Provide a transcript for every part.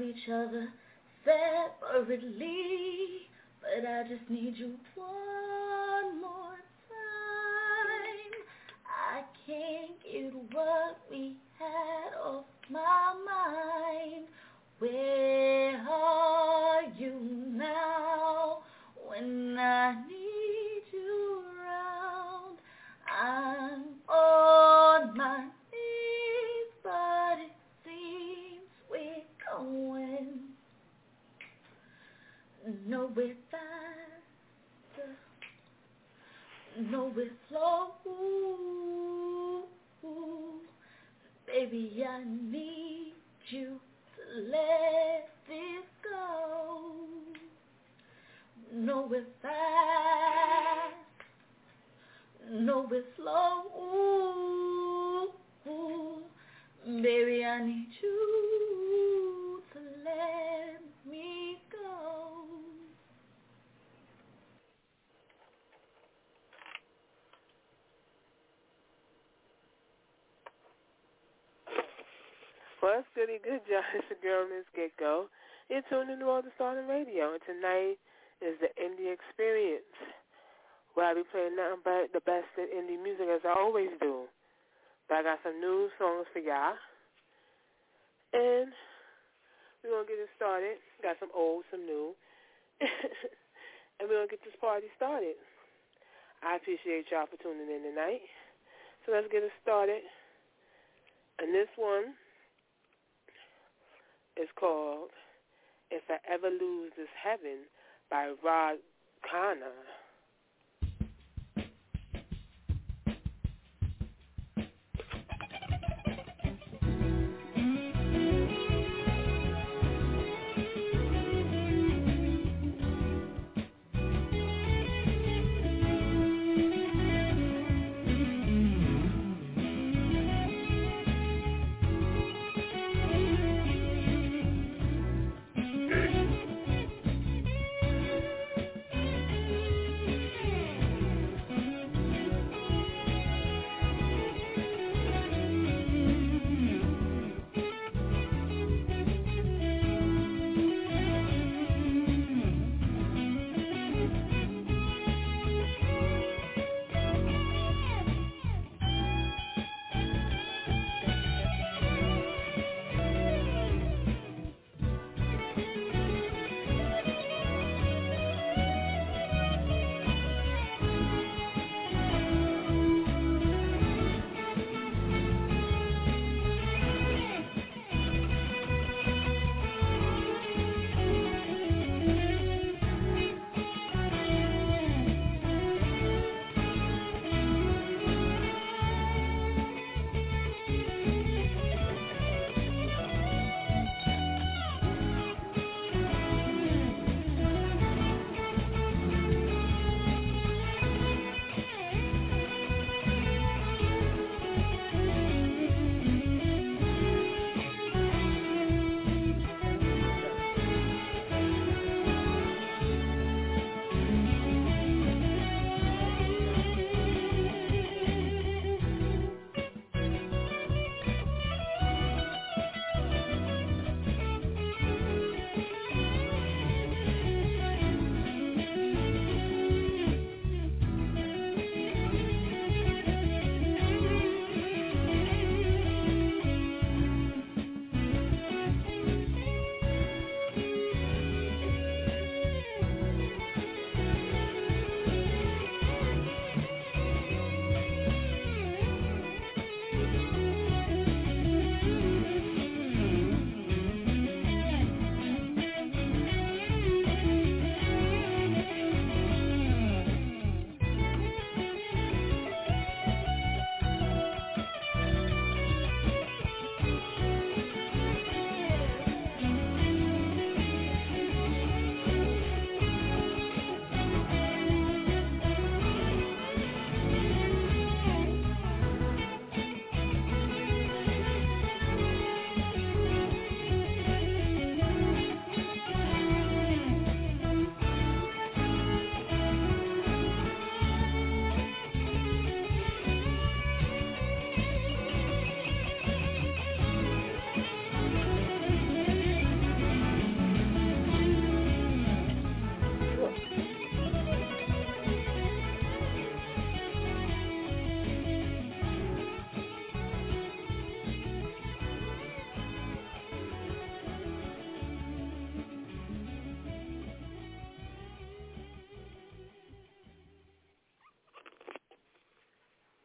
each other separately, but I just need you one more time. I can't get what we had off my mind. Where are you now when I need you around? I'm on my knees, but it seems we're going nowhere faster, nowhere slow. Baby, I need you to let this go. Nowhere fast, nowhere slow. Baby, I need you to let me go. Well, it's goody good, John. It's the girl, Miss Get-Go. You're tuned into All the Starting Radio, and tonight is the Indie Experience, where I be playing nothing but the best in indie music, as I always do. But I got some new songs for y'all, and we're going to get it started. Got some old, some new, and we're going to get this party started. I appreciate y'all for tuning in tonight. So let's get it started. And this one is called If I Ever Lose This Heaven by Rod Connor.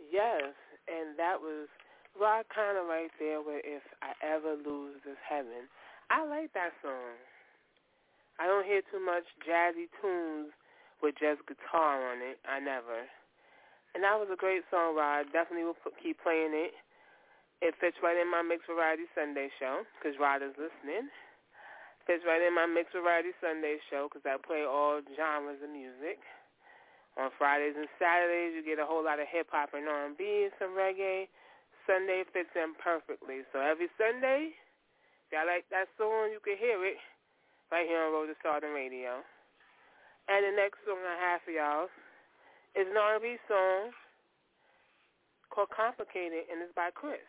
Yes, and that was right kind of right there where If I Ever Lose This Heaven. I like that song. I don't hear too much jazzy tunes with just guitar on it. I never. And that was a great song, Rod. Definitely will keep playing it. It fits right in my Mixed Variety Sunday show because Rod is listening. Fits right in my Mixed Variety Sunday show because I play all genres of music. On Fridays and Saturdays, you get a whole lot of hip-hop and R&B and some reggae. Sunday fits in perfectly. So every Sunday, if y'all like that song, you can hear it right here on Road to Stardom Radio. And the next song I have for y'all is an R&B song called Complicated, and it's by Chris.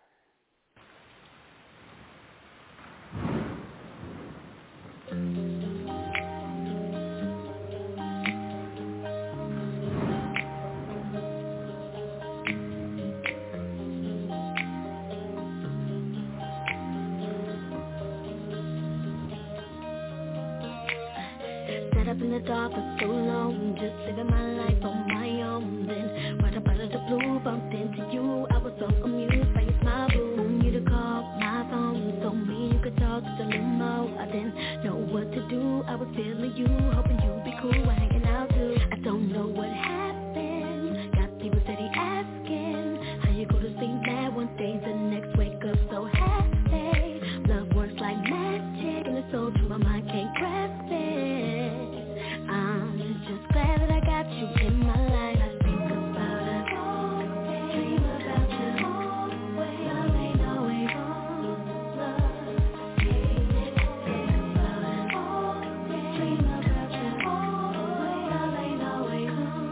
Up in the dark for so long, just living my life on my own. Then right up out of the blue, bumped into you. I was so amused by your smile, boom. You to call my phone, so me you could talk just a little more. I didn't know what to do. I was feeling you, hoping you'd be cool. We're hanging out too. I don't know what happened. Got people steady asking how you go to sleep mad one day, the next wake up so happy. Love works like magic, and it's so true. My mind can't grasp it. I'm just glad that I got you in my life. I think about us, dream about you. Love ain't always love. I think about us, dream about you. Love ain't always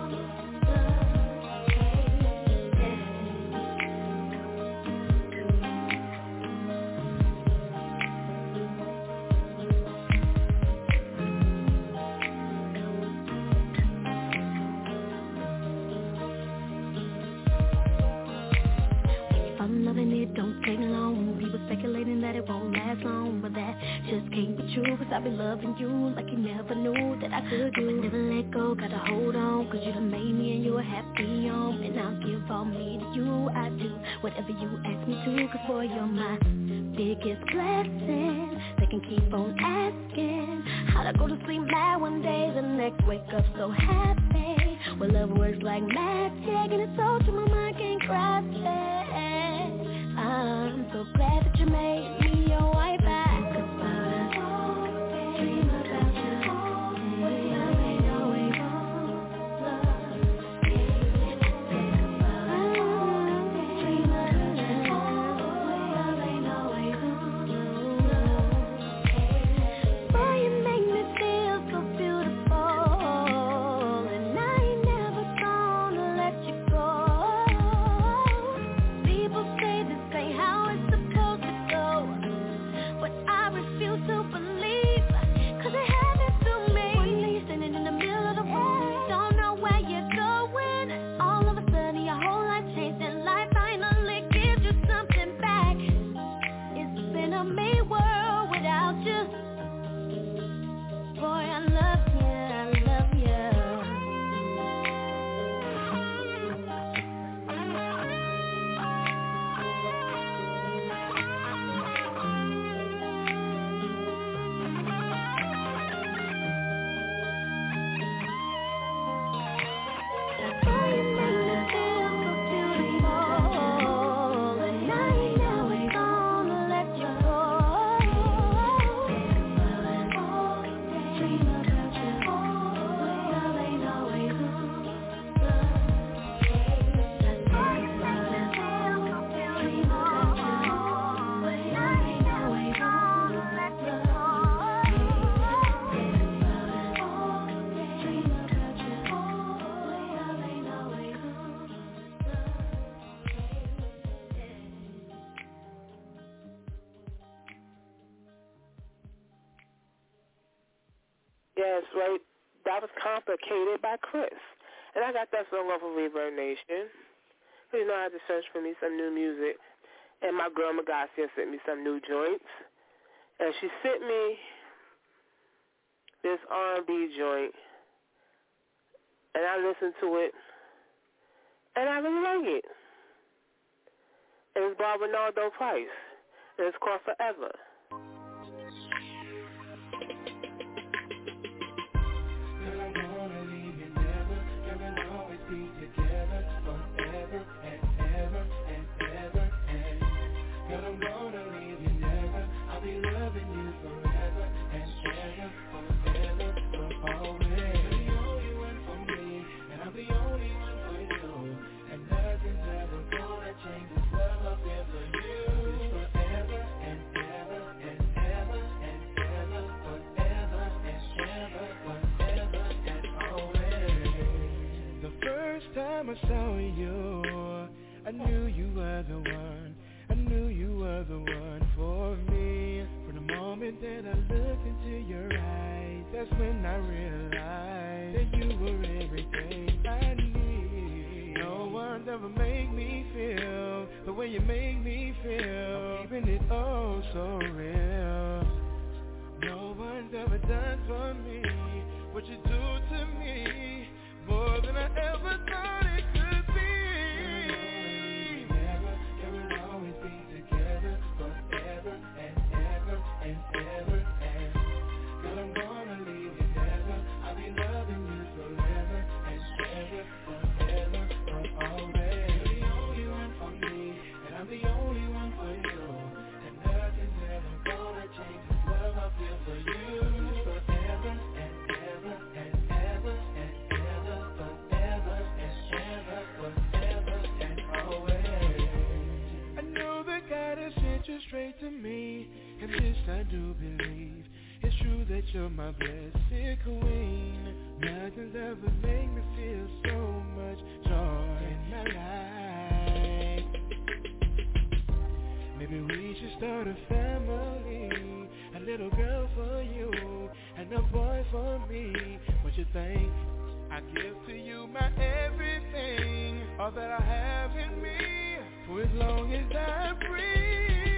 it don't take long. People speculating that it won't last long, but that just can't be true. Cause I've been loving you like you never knew that I could do. Never let go, gotta hold on. Cause you done made me and you're happy on. And I'll give all me to you. I do whatever you ask me to. Cause boy, you're my biggest blessing. They can keep on asking how'd I go to sleep mad one day, the next wake up so happy. Well, love works like magic, and it's so true my mind can't grasp it. I'm so glad that you made me your wife. I think about us, dream about you. Love ain't always love. Think about us, dream about you. Love ain't always love. Boy, you make me feel so beautiful, and I ain't never gonna let you go. People say this ain't how it's supposed to go, but I refuse to believe, cause it happened to me. One day you're standing in the middle of the road, don't know where you're going. All of a sudden your whole life changed, and life finally gives you something back. It's been a mean world without you. Boy, I love you, I love you. Boy, you make me feel so beautiful, and I ain't never gonna let you go. Think about us, dream about you. Love ain't always love. Think about us, dream about you. But I ain't always gonna let you go. Think about us, dream about you. Love ain't always love. Yes, right. That was Complicated by Chris. And I got that song off of Reverb Nation. You know, I had to search for me some new music. And my girl Magasia sent me some new joints. And she sent me this R&B joint. And I listened to it. And I really like it. And it's by Ronaldo Price. And it's called Forever. Time I saw you, I knew you were the one. I knew you were the one for me. From the moment that I looked into your eyes, that's when I realized that you were everything I need. No one's ever made me feel the way you make me feel. I'm keeping it oh so real. No one's ever done for me what you do to me. More than I ever thought it could be. Together, we'll always be together forever and ever and ever and girl, I'm gonna leave you never. I'll be loving you forever and ever forever for always. You're the only one for me and I'm the only one for you. And nothing's ever gonna change this love I feel for you. Forever and ever and ever and you straight to me, and this I do believe. It's true that you're my blessed queen. Nothing's ever made me feel so much joy in my life. Maybe we should start a family. A little girl for you, and a boy for me. What you think? I give to you my everything, all that I have in me, for as long as I breathe.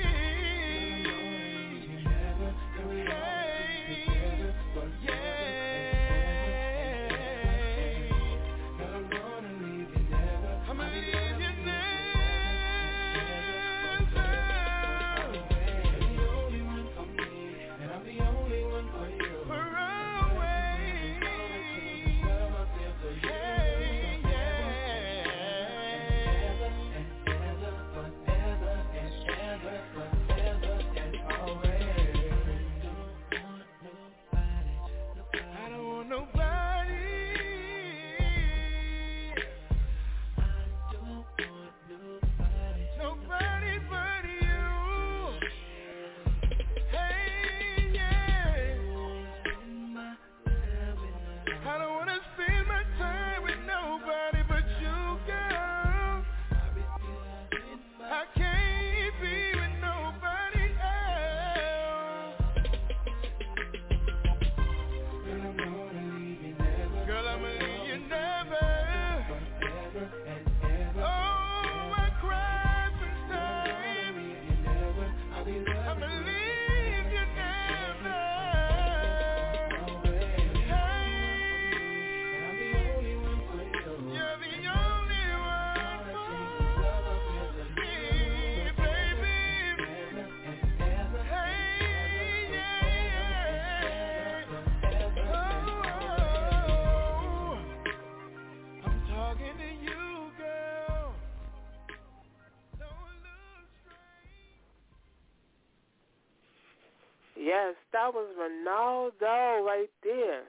Yes, that was Ronaldo right there.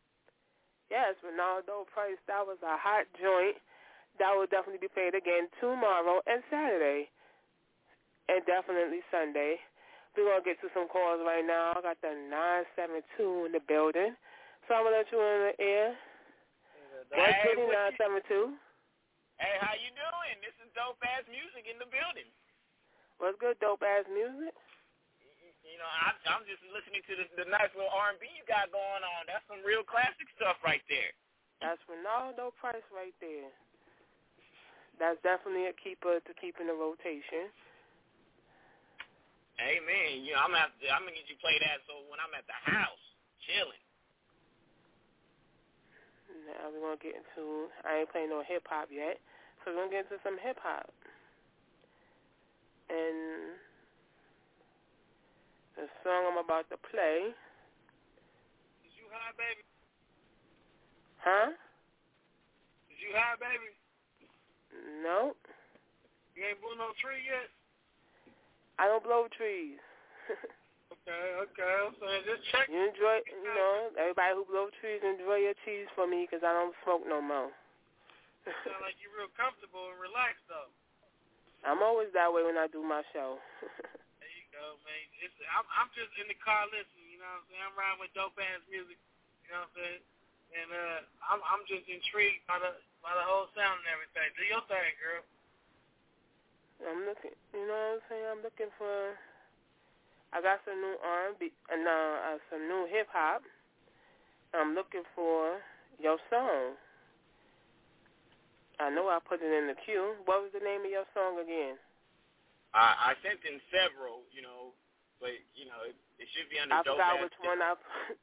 Yes, Ronaldo Price. That was a hot joint. That will definitely be played again tomorrow and Saturday, and definitely Sunday. We're going to get to some calls right now. I got the 972 in the building, so I'm going to let you in the air. What's Hey, 972? Hey, how you doing? This is Dope Ass Music in the building. What's good, Dope Ass Music? You know, I'm just listening to the nice little R&B you got going on. That's some real classic stuff right there. That's Ronaldo Price right there. That's definitely a keeper to keep in the rotation. Amen. You know, I'm gonna get you play that so when I'm at the house chilling. Now we're gonna get into. I ain't playing no hip hop yet, So we're going to get into some hip-hop. And the song I'm about to play. Is you high, baby? Huh? Is you high, baby? No. You ain't blew no tree yet? I don't blow trees. Okay. So just check. You enjoy, everybody who blow trees, enjoy your trees for me because I don't smoke no more. Sound like you're real comfortable and relaxed, though. I'm always that way when I do my show. There you go, man. I'm just in the car listening, you know what I'm saying? I'm riding with dope-ass music, you know what I'm saying? And I'm just intrigued by the whole sound and everything. Do your thing, girl. I'm looking, you know what I'm saying? I'm looking for... I got some new R&B and some new hip hop. I'm looking for your song. I know I put it in the queue. What was the name of your song again? I sent in several, but it should be under. I forgot which one I put.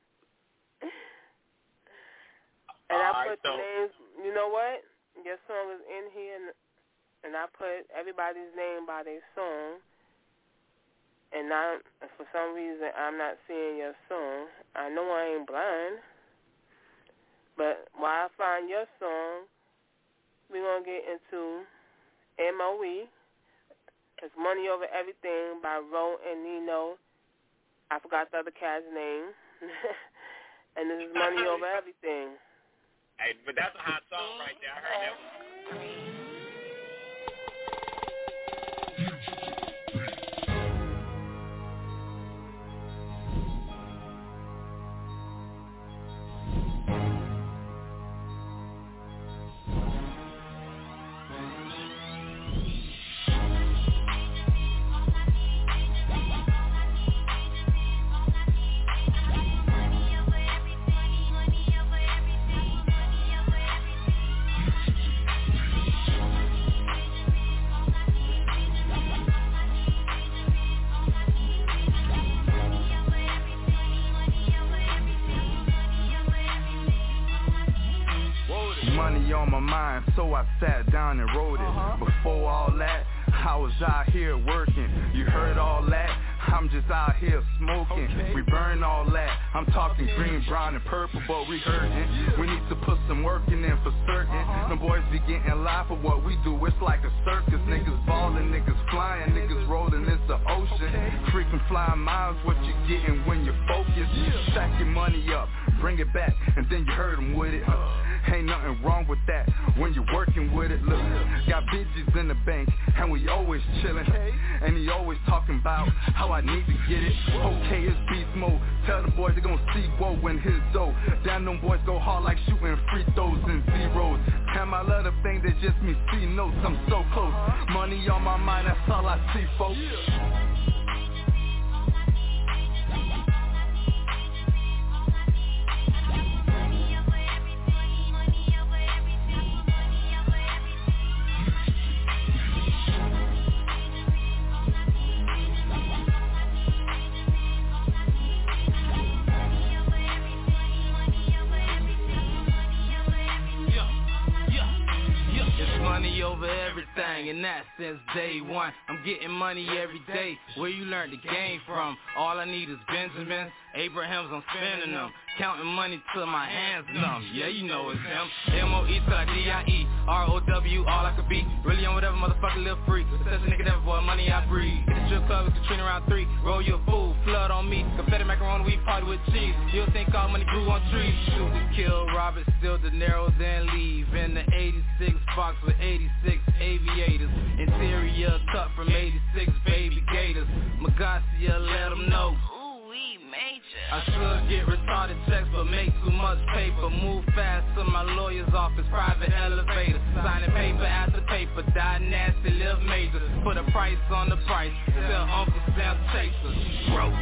And I put the names. You know what? Your song is in here, and I put everybody's name by their song. And now, for some reason, I'm not seeing your song. I know I ain't blind. But while I find your song, we're going to get into MOE. It's Money Over Everything by Ro and Nino. I forgot the other cat's name. And this is Money Over Everything. Hey, but that's a hot song right there. I heard that one. On my mind, so I sat down and wrote it. Before all that, I was out here working. You heard all that? I'm just out here smoking. We burn all that. I'm talking green, brown, and purple, but we hurting. We need to put some work in there for certain. Them boys be getting live for what we do. It's like a circus. Niggas ballin', niggas flying, niggas rolling. It's the ocean. Freaking flying miles, what you getting when you're focused. Stack your money up, bring it back, and then you hurt them with it. Ain't nothing wrong with that when you're working with it. Look, got bitches in the bank, and we always chillin'. And he always talking about how I need to get it. Okay, it's beast mode. Tell the boys they gon' see woe when his dough. Damn, them boys go hard like shooting free throws and zeros. Damn, I love the thing that just me see notes. I'm so close. Money on my mind, that's all I see, folks. Over everything, and that since day one. I'm getting money every day. Where you learn the game from? All I need is Benjamins, Abrahams, I'm spending them. Counting money till my hands numb. Yeah, you know it's him. M-O-E till I D-I-E. R-O-W, all I could be. Really on whatever, motherfucker, live free. Such a nigga that boy, money I breathe. Hit the strip club with Katrina around 3. Roll you a fool, flood on me. Confetti macaroni, we party with cheese. You'll think all money grew on trees. Shoot to kill, Robert, steal De Niro, then leave. In the 86 box with 86 aviators. Interior cut from 86 baby gators. Magasia, let them know. I should get retarded checks, but make too much paper. Move fast to my lawyer's office, private elevator. Signing paper after paper, die nasty, live major. Put a price on the price, sell Uncle Sam chasers. Broke.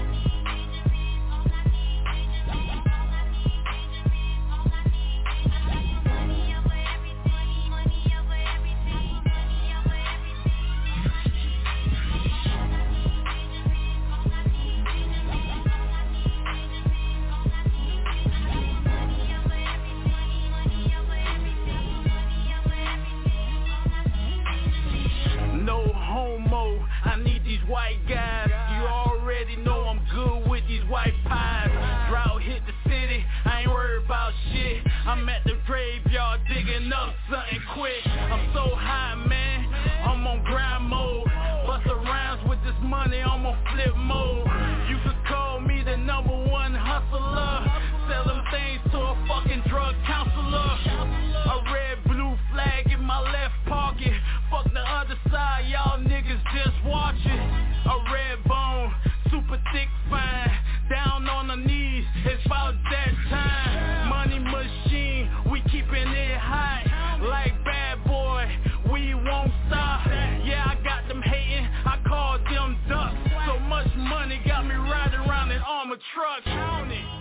quick. I'm so high, man, I'm on grind mode. Bust arounds with this money, I'm on flip mode. You could call me the number one hustler. Sell them things to a fucking drug counselor. A red blue flag in my left pocket. Fuck the other side, y'all niggas just watch it. A red bone, super thick fine. Down on the knees, it's about that time. Money machine, we keeping it high. Like bad boy, we won't stop. Yeah, I got them hating, I call them ducks. So much money got me riding around in armored trucks. Count it.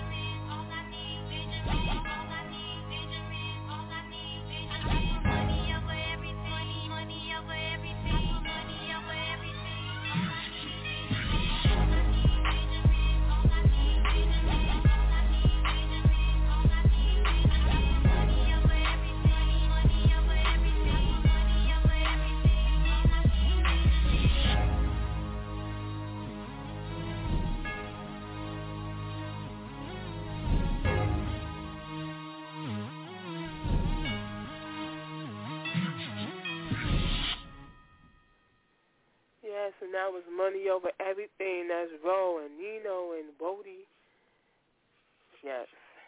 Yes, and that was Money Over Everything. That's Ro and Nino and Wody. Yes.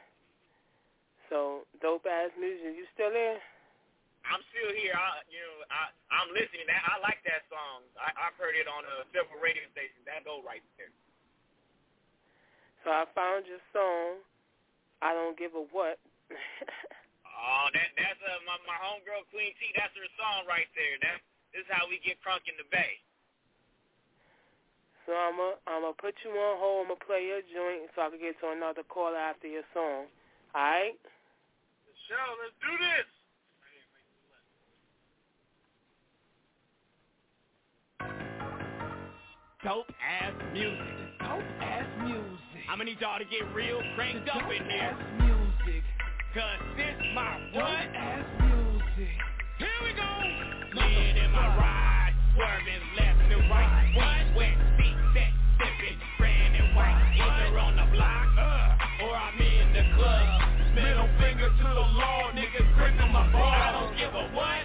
So, dope ass music. You still there? I'm still here. I'm listening. I like that song. I've heard it on several radio stations. That go right there. So I found your song, I Don't Give a What. Oh, that's my homegirl Queen T. That's her song right there. This is how we get crunk in the Bay. So I'm gonna put you on hold. I'm gonna play your joint so I can get to another caller after your song. All right? Show, let's do this. Dope ass music. Dope ass music. I'ma need y'all to get real cranked up in here. Music. Cause this my what? Dope ass music. Here we go. Man in my ride, swerving left and right. Wet feet set, sipping, brand and white. Either on the block, or I'm in the club. Middle finger to the law, niggas gripping my ball. I don't give a what.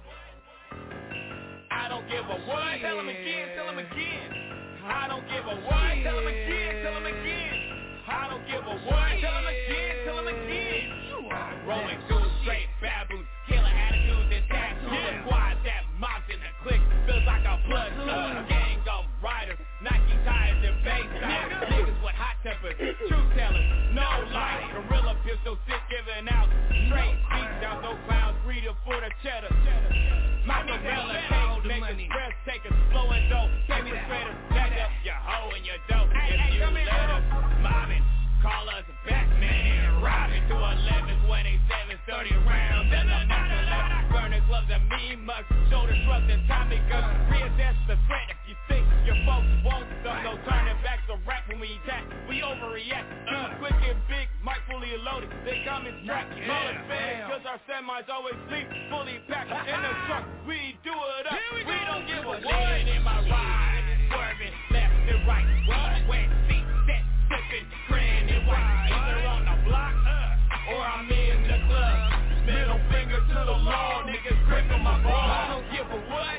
I don't give a what. Tell him again, tell him again. I don't give a what. Tell him again, tell him again. I don't give a what. Tell him again, tell him again. Rolling through straight baboons, killer attitudes and tattoos. A squad that mobs in the clique feels like a platoon. Gang of riders, Nike tires and base tires. Niggas with hot tempers, truth tellers, no lies. Gorilla pistol sit giving out straight beats down those clowns greedy for the cheddar. Mozzarella cake, make the breath take a slow and dope. Take me straighter, jack up your hoe and your dope. If you let us mobbing, call us Batman and Robin. 211s, 27, 30 rounds. And the natural burner gloves and mean mugs. Shoulder shrugs and Tommy guns. Reassess the threat if you think your folks won't stop. No turning back to rap when we attack. We overreact. Too quick and big, mic fully loaded. They come in strapped. Smaller fans, cause our semis always sleep fully packed. In the truck, we do it up. We don't give a what. In my ride, swerving left and right. Wet feet set, sipping, grand and white. Either on the block, or I'm in the club. Middle finger to the law, niggas gripping my ball. I don't give a what.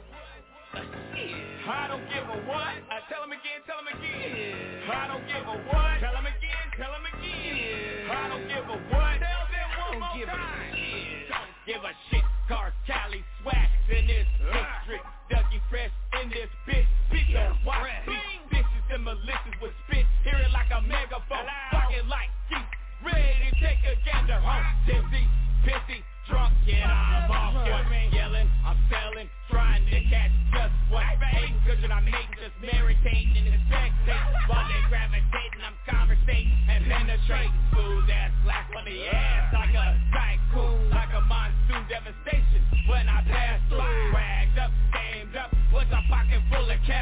I don't give a what. Tell him again, tell him again. I don't give a what. Tell him again, tell him again. I don't give a what. Tell them one more time. Don't give a shit. Car Cali swags in this district. Dougie Fresh in this bitch. Bitch don't watch me. Vicious and malicious with spit. Hear it like a megaphone. Talking like geek. Ready to take a gander home. Tipsy, pissy, drunk. Yeah, I'm off. Yelling, I'm selling. Trying to catch just what hating. Cause you're not hating, just meditating and spectating. While they gravitating, I'm conversating and penetrating. Smooth ass black on the ass. Like a tycoon. Like a monsoon devastation. When I pass through, swagged up, gamed up. What's a pocket full of cash?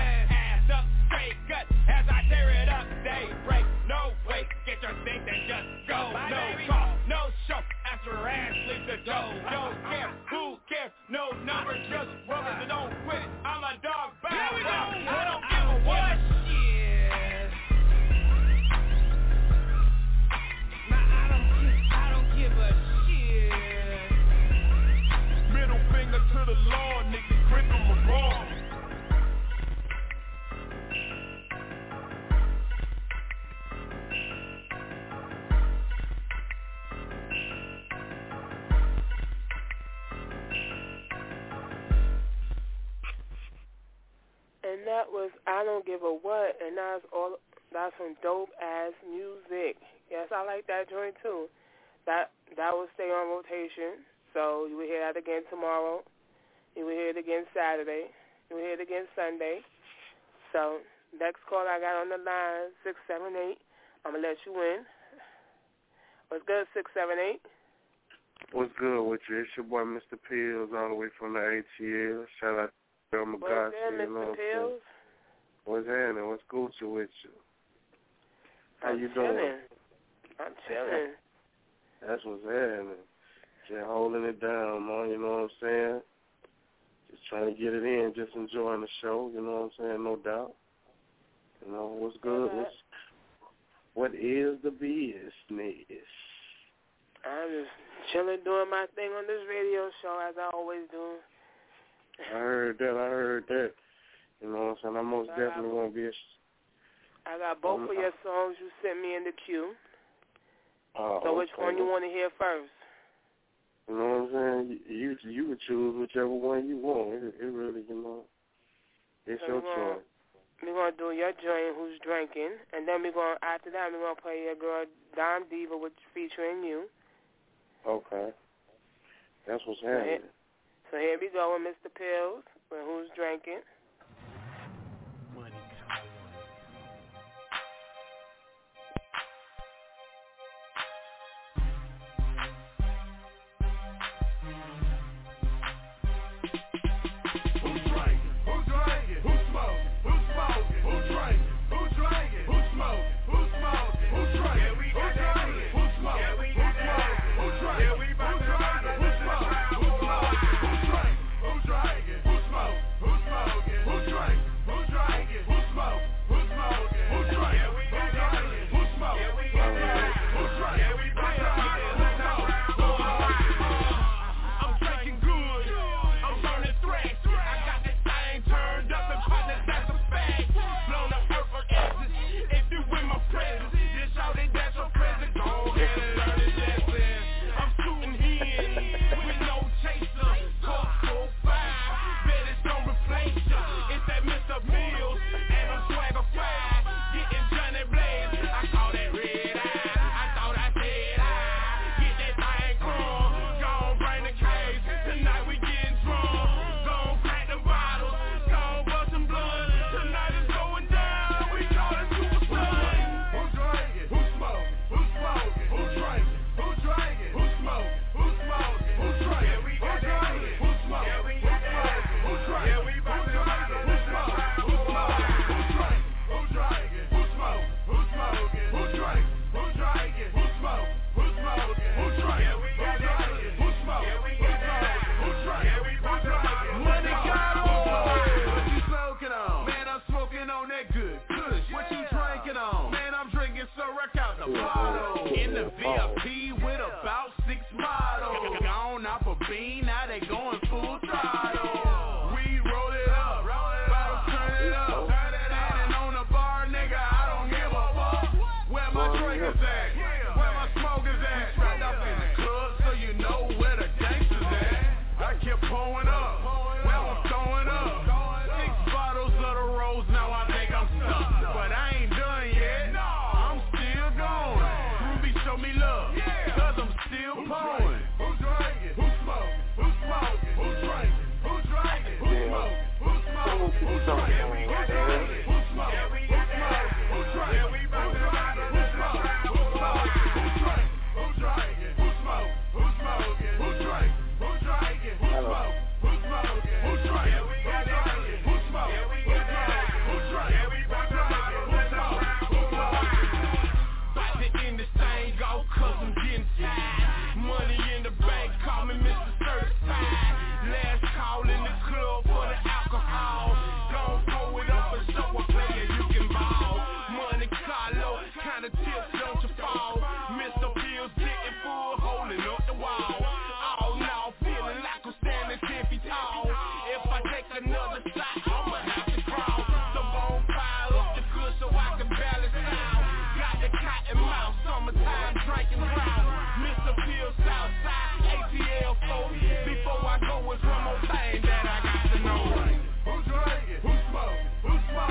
that was I Don't Give a What, and that's from Dope Ass Music. Yes, I like that joint too. That will stay on rotation, so you will hear that again tomorrow. You will hear it again Saturday. You will hear it again Sunday. So next call I got on the line, 678. I'm gonna let you in. What's good, 678? What's good with you? It's your boy Mr. Pills all the way from the ATL. Shout out to Girl Magasi. What's good, Mr. Pills? What's happening? What's Gucci with you? How you doing? I'm chilling. That's what's happening. Just holding it down, man, you know what I'm saying? Just trying to get it in, just enjoying the show, you know what I'm saying, no doubt. You know, what's good? What is the business? I'm just chilling, doing my thing on this radio show, as I always do. I heard that. You know what I'm saying? I most definitely won't be I got both of your songs you sent me in the queue. So which okay. one you want to hear first? You know what I'm saying? You would choose whichever one you want. It really, you know, it's your choice. We're going to do your joint, Who's Drinking, and then after that, we're going to play your girl, Dom Diva, which featuring you. Okay. That's what's happening. So here we go with Mr. Pills, with Who's Drinking. Money Who's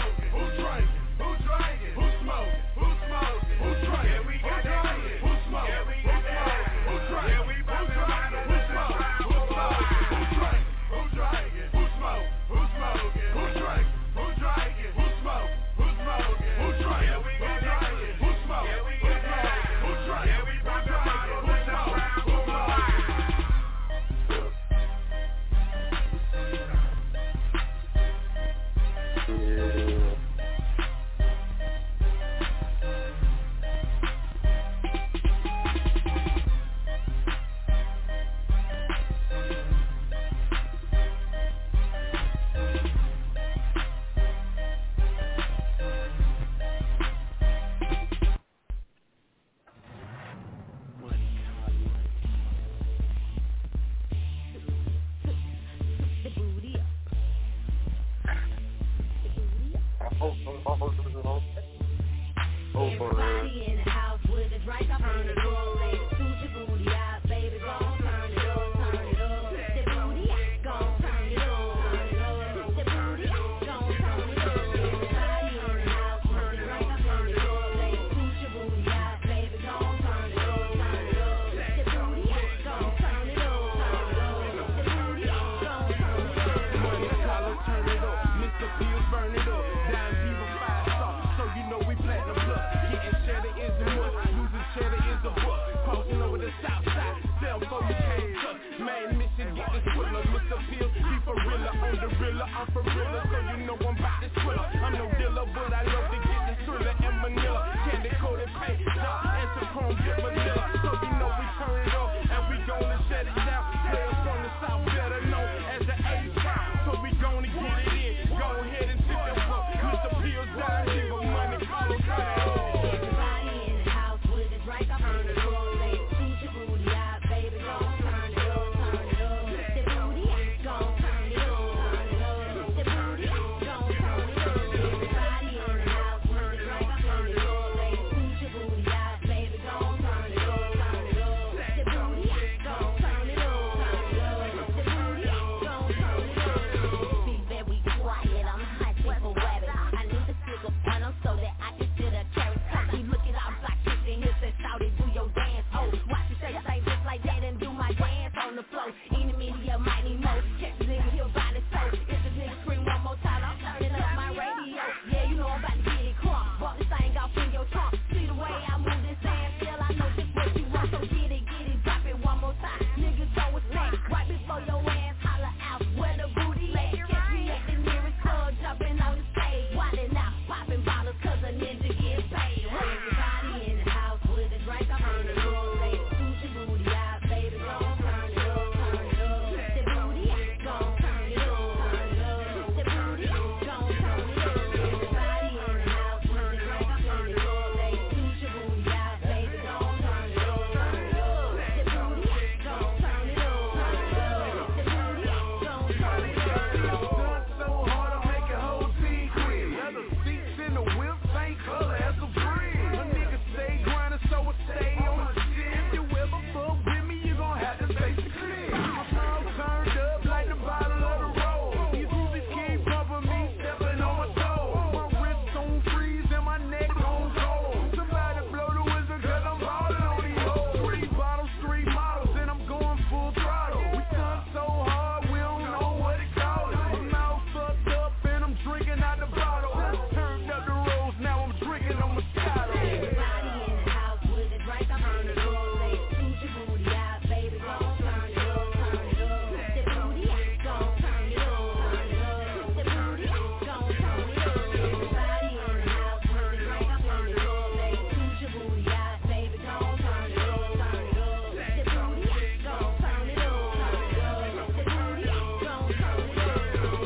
Everybody in the house with a drink, I'm on the door, ladies, scoot your booty out, baby, gon' turn it up, turn it up. The booty, gon' turn it up, turn it up. The booty, gon' turn it up. Everybody in the house with a drink, I'm on the door, ladies, scoot your booty out, baby, gon' turn it up, turn it up. The booty, gon' turn it up, turn it up. The booty, gon' turn it up. Money collar, turn it up. Mr. Pills, burn it up. Dime Diva 5-star, so you know we platinum plus. Getting cheddar is a must, losing cheddar is a bust. Crossing over the south side, sell for you can't touch. Main mission, get this thriller. Mr. Pills, be for realer, on the realer, I'm for realer, so you know I'm about this thriller. I'm no dealer, but I love to get this thriller in Manila. Candy coated paint, and some chrome dip vanilla, so you know we turn it up, and we gonna shut it down. Players from the south better known as the A-Town, so we gonna get it in. Go ahead and sit them up. Mr. Pills, down, give a money, call them Everybody in the house with a drink, I'm on the door, ladies, scoot your booty out, baby, gon' turn it up, turn it up. The booty, gon' turn it up, turn it up. The booty, gon' turn it up. Everybody in the house with a drink, I'm on the door, ladies, scoot your booty out, baby, gon' turn it up, turn it up. The booty, gon' turn it up, turn it up. The booty, gon' turn it up. Be very quiet, I'm hunting for rabbit. I need to stick up on them so that I can sit a carrot. Keep looking out black chicks in here, say shout it, do your dance. Oh, watch you say just like that and do my dance on the floor. Any media might need more. Catch the nigga here by the soul. If the nigga scream one more time, I'm turning up my radio. Yeah, you know I'm about to get it crunk. Bought this thing off in your trunk. See the way I move this ass, still I know just what you want. So get it, drop it one more time. Niggas throw a snack right before your ass holler out. Where the booty at? Catch me at the nearest club, jumping on the stage. Wildin' out, popping bottles, cause a ninja gets paid. Everybody in the house with a drink, I'm on the door, ladies, scoot your booty out, baby, gon' turn it up, turn it up. The booty, gon' turn it up, turn it up. The booty, gon' turn it up. Everybody in the house with a drink, I'm on the door, ladies, scoot your booty out, baby, gon' turn it up, turn it up. The booty, gon' turn it up, turn it up. The booty, gon' turn it up. Done so hard to make a whole team quit. Leather seats in the whip, same color as the bridge. A nigga stay grinding, so I stay on my shit. If you ever fuck with me, you gon' have to face the clip. I'm all turned up like the bottle of the road. These movies keep bumping me, stepping on my toes. My wrist on freeze and my neck on cold. Somebody blow the whistle, cause I'm ballin' on these hoes. 3 bottles, 3 models, and I'm going full throttle. We done so hard, we don't know what it called. My mouth fucked up and I'm drinking out the bottle. Turned up the rose, now I'm drinking on Moscato. Everybody in the house with a drink, I'm on the door, ladies, scoot your booty out, baby, gon' turn it up, turn it up. The booty, gon' turn it up, turn it up. The booty, gon' turn it up. Everybody in the house with a drink, I'm on the door, ladies, scoot your booty out, baby, gon' turn it up, turn it up. The booty, gon' turn it up, turn it up. The booty, gon' turn it up.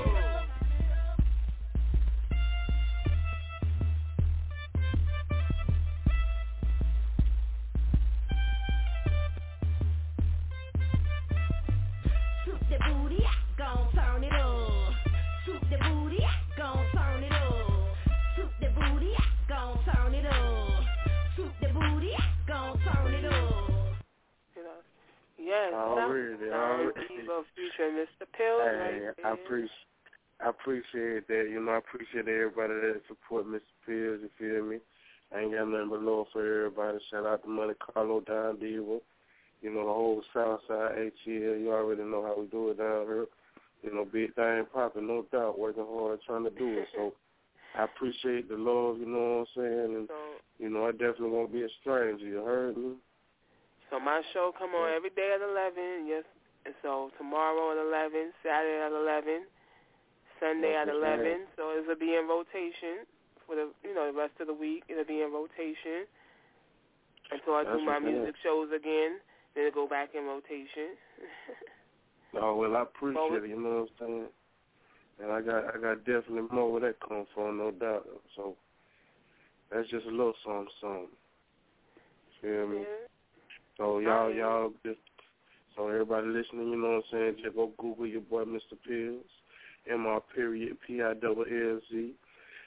Shoot the booty, gon' turn it up. Shoot the booty, gon' turn it up. Shoot the booty, gon' turn it up. Shoot the booty, gon' turn it up. You know, yes, Already. Diva featuring Mr. Pills. Hey, I appreciate that. You know, I appreciate everybody that support Mr. Pills, you feel me? I ain't got nothing but love for everybody. Shout out to Monte Carlo, Don Diva. You know, the whole Southside ATL. You already know how we do it down here. You know, big thing popping, no doubt, working hard, trying to do it. So I appreciate the love, you know what I'm saying? And, you know, I definitely won't be a stranger. You heard me? So my show come on every day at 11, yes. And so tomorrow at 11, Saturday at 11, Sunday at 11. So it'll be in rotation for the rest of the week. It'll be in rotation until I do my music shows again. Then it'll go back in rotation. Oh, well, I appreciate it, you know what I'm saying? And I got definitely more where that comes from, no doubt. So that's just a little something. Feel me? Yeah. So y'all just, so everybody listening, you know what I'm saying, just go Google your boy Mr. Pills, MR_PILLZ.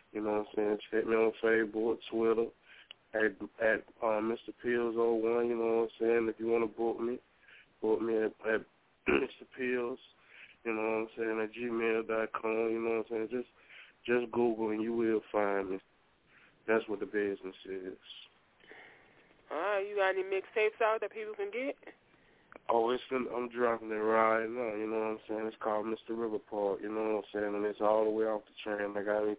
You know what I'm saying? Check me on Facebook, Twitter, at Mr. Pills01, you know what I'm saying? If you want to book me at Mr. Pills, you know what I'm saying, at gmail.com, you know what I'm saying? Just Google and you will find me. That's what the business is. All right, you got any mixtapes out that people can get? Oh, I'm dropping it right now, you know what I'm saying? It's called Mr. River Park, you know what I'm saying? And it's all the way off the train. I got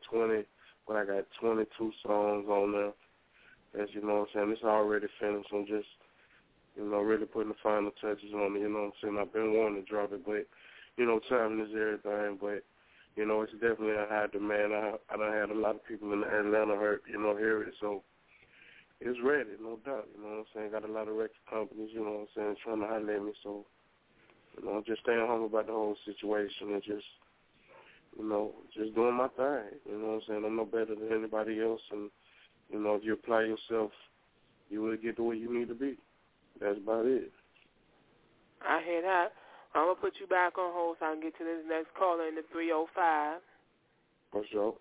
22 songs on there. That's, you know what I'm saying? It's already finished. I'm just, you know, really putting the final touches on it, you know what I'm saying? I've been wanting to drop it, but, you know, timing is everything. But, you know, it's definitely a high demand. I done had a lot of people in Atlanta hear it, so it's ready, no doubt, you know what I'm saying? Got a lot of record companies, you know what I'm saying, trying to holler at me, so, you know, just staying home about the whole situation and just, you know, just doing my thing, you know what I'm saying? I'm no better than anybody else, and, you know, if you apply yourself, you will get to where you need to be. That's about it. I hear that. I'm going to put you back on hold so I can get to this next caller in the 305. For sure.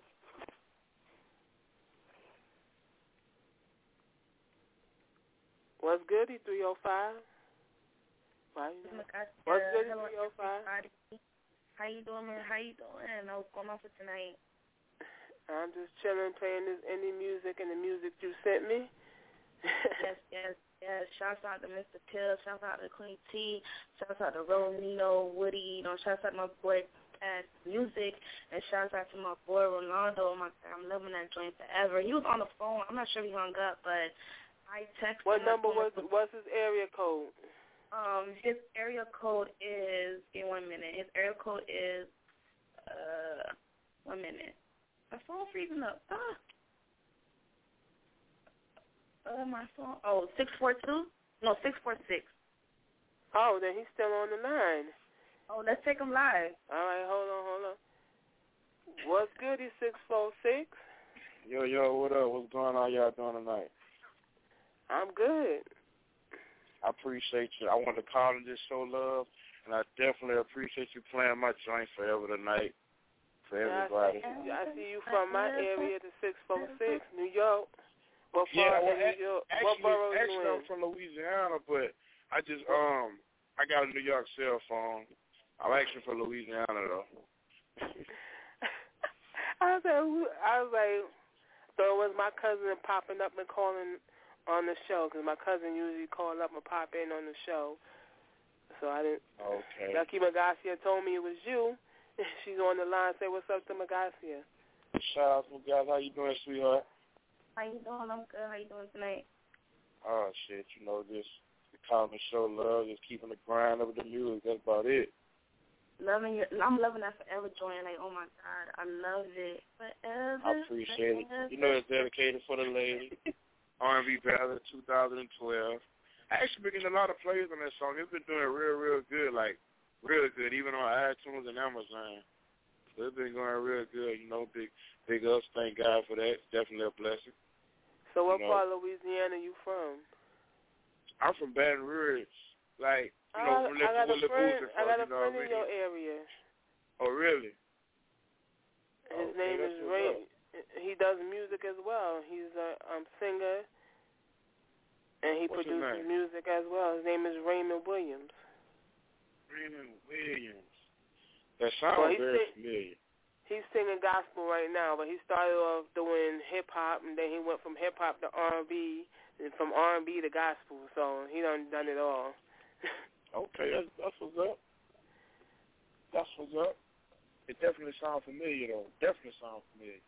What's good, 305? What's good, 305? How you doing, man? How you doing? What's going on for tonight? I'm just chilling, playing this indie music and the music you sent me. Yes. Shouts out to Mr. Till. Shouts out to Queen T. Shouts out to Romeo, Woody. You know, shouts out to my boy Music, and shouts out to my boy Rolando. I'm loving that joint forever. He was on the phone. I'm not sure he hung up, but I texted him. What number what's his area code? His area code is, give me 1 minute. His area code is, 1 minute. My phone's freezing up. My phone. 642? No, 646. Oh, then he's still on the line. Oh, let's take him live. All right, hold on. What's good? He's 646. Yo, what up? What's going on? Y'all doing tonight? I'm good. I appreciate you. I want to call and just show love, and I definitely appreciate you playing my joint forever tonight for everybody. I see you from my area, the 646, New York. What borough actually, you in? I'm from Louisiana, but I just I got a New York cell phone. I'm actually from Louisiana though. I was like, so it was my cousin popping up and calling on the show, because my cousin usually call up and pop in on the show. So I didn't. Okay. Lucky Magasia told me it was you. She's on the line. Say what's up to Magasia. Shout out to guys. How you doing, sweetheart? How you doing? I'm good. How you doing tonight? Oh shit, you know, just calling to show love, just keeping the grind of the music. That's about it. I'm loving that forever joint. Like, oh my God, I love it. Forever. I appreciate it. You know, it's dedicated for the lady. R&B Battle 2012. I actually been getting a lot of plays on that song. It's been doing real good, like real good, even on iTunes and Amazon. So it's been going real good. You know, big ups. Thank God for that. It's definitely a blessing. So what part of Louisiana you from? I'm from Baton Rouge. Like, you I know, got a friend in your area. Oh, really? His name is Ray. He does music as well. He's a singer, and he produces music as well. His name is Raymond Williams. Raymond Williams. That sounds very familiar. He's singing gospel right now, but he started off doing hip-hop, and then he went from hip-hop to R&B, and from R&B to gospel. So he done it all. Okay, that's what's up. That's what's up. It definitely sounds familiar, though. Definitely sounds familiar.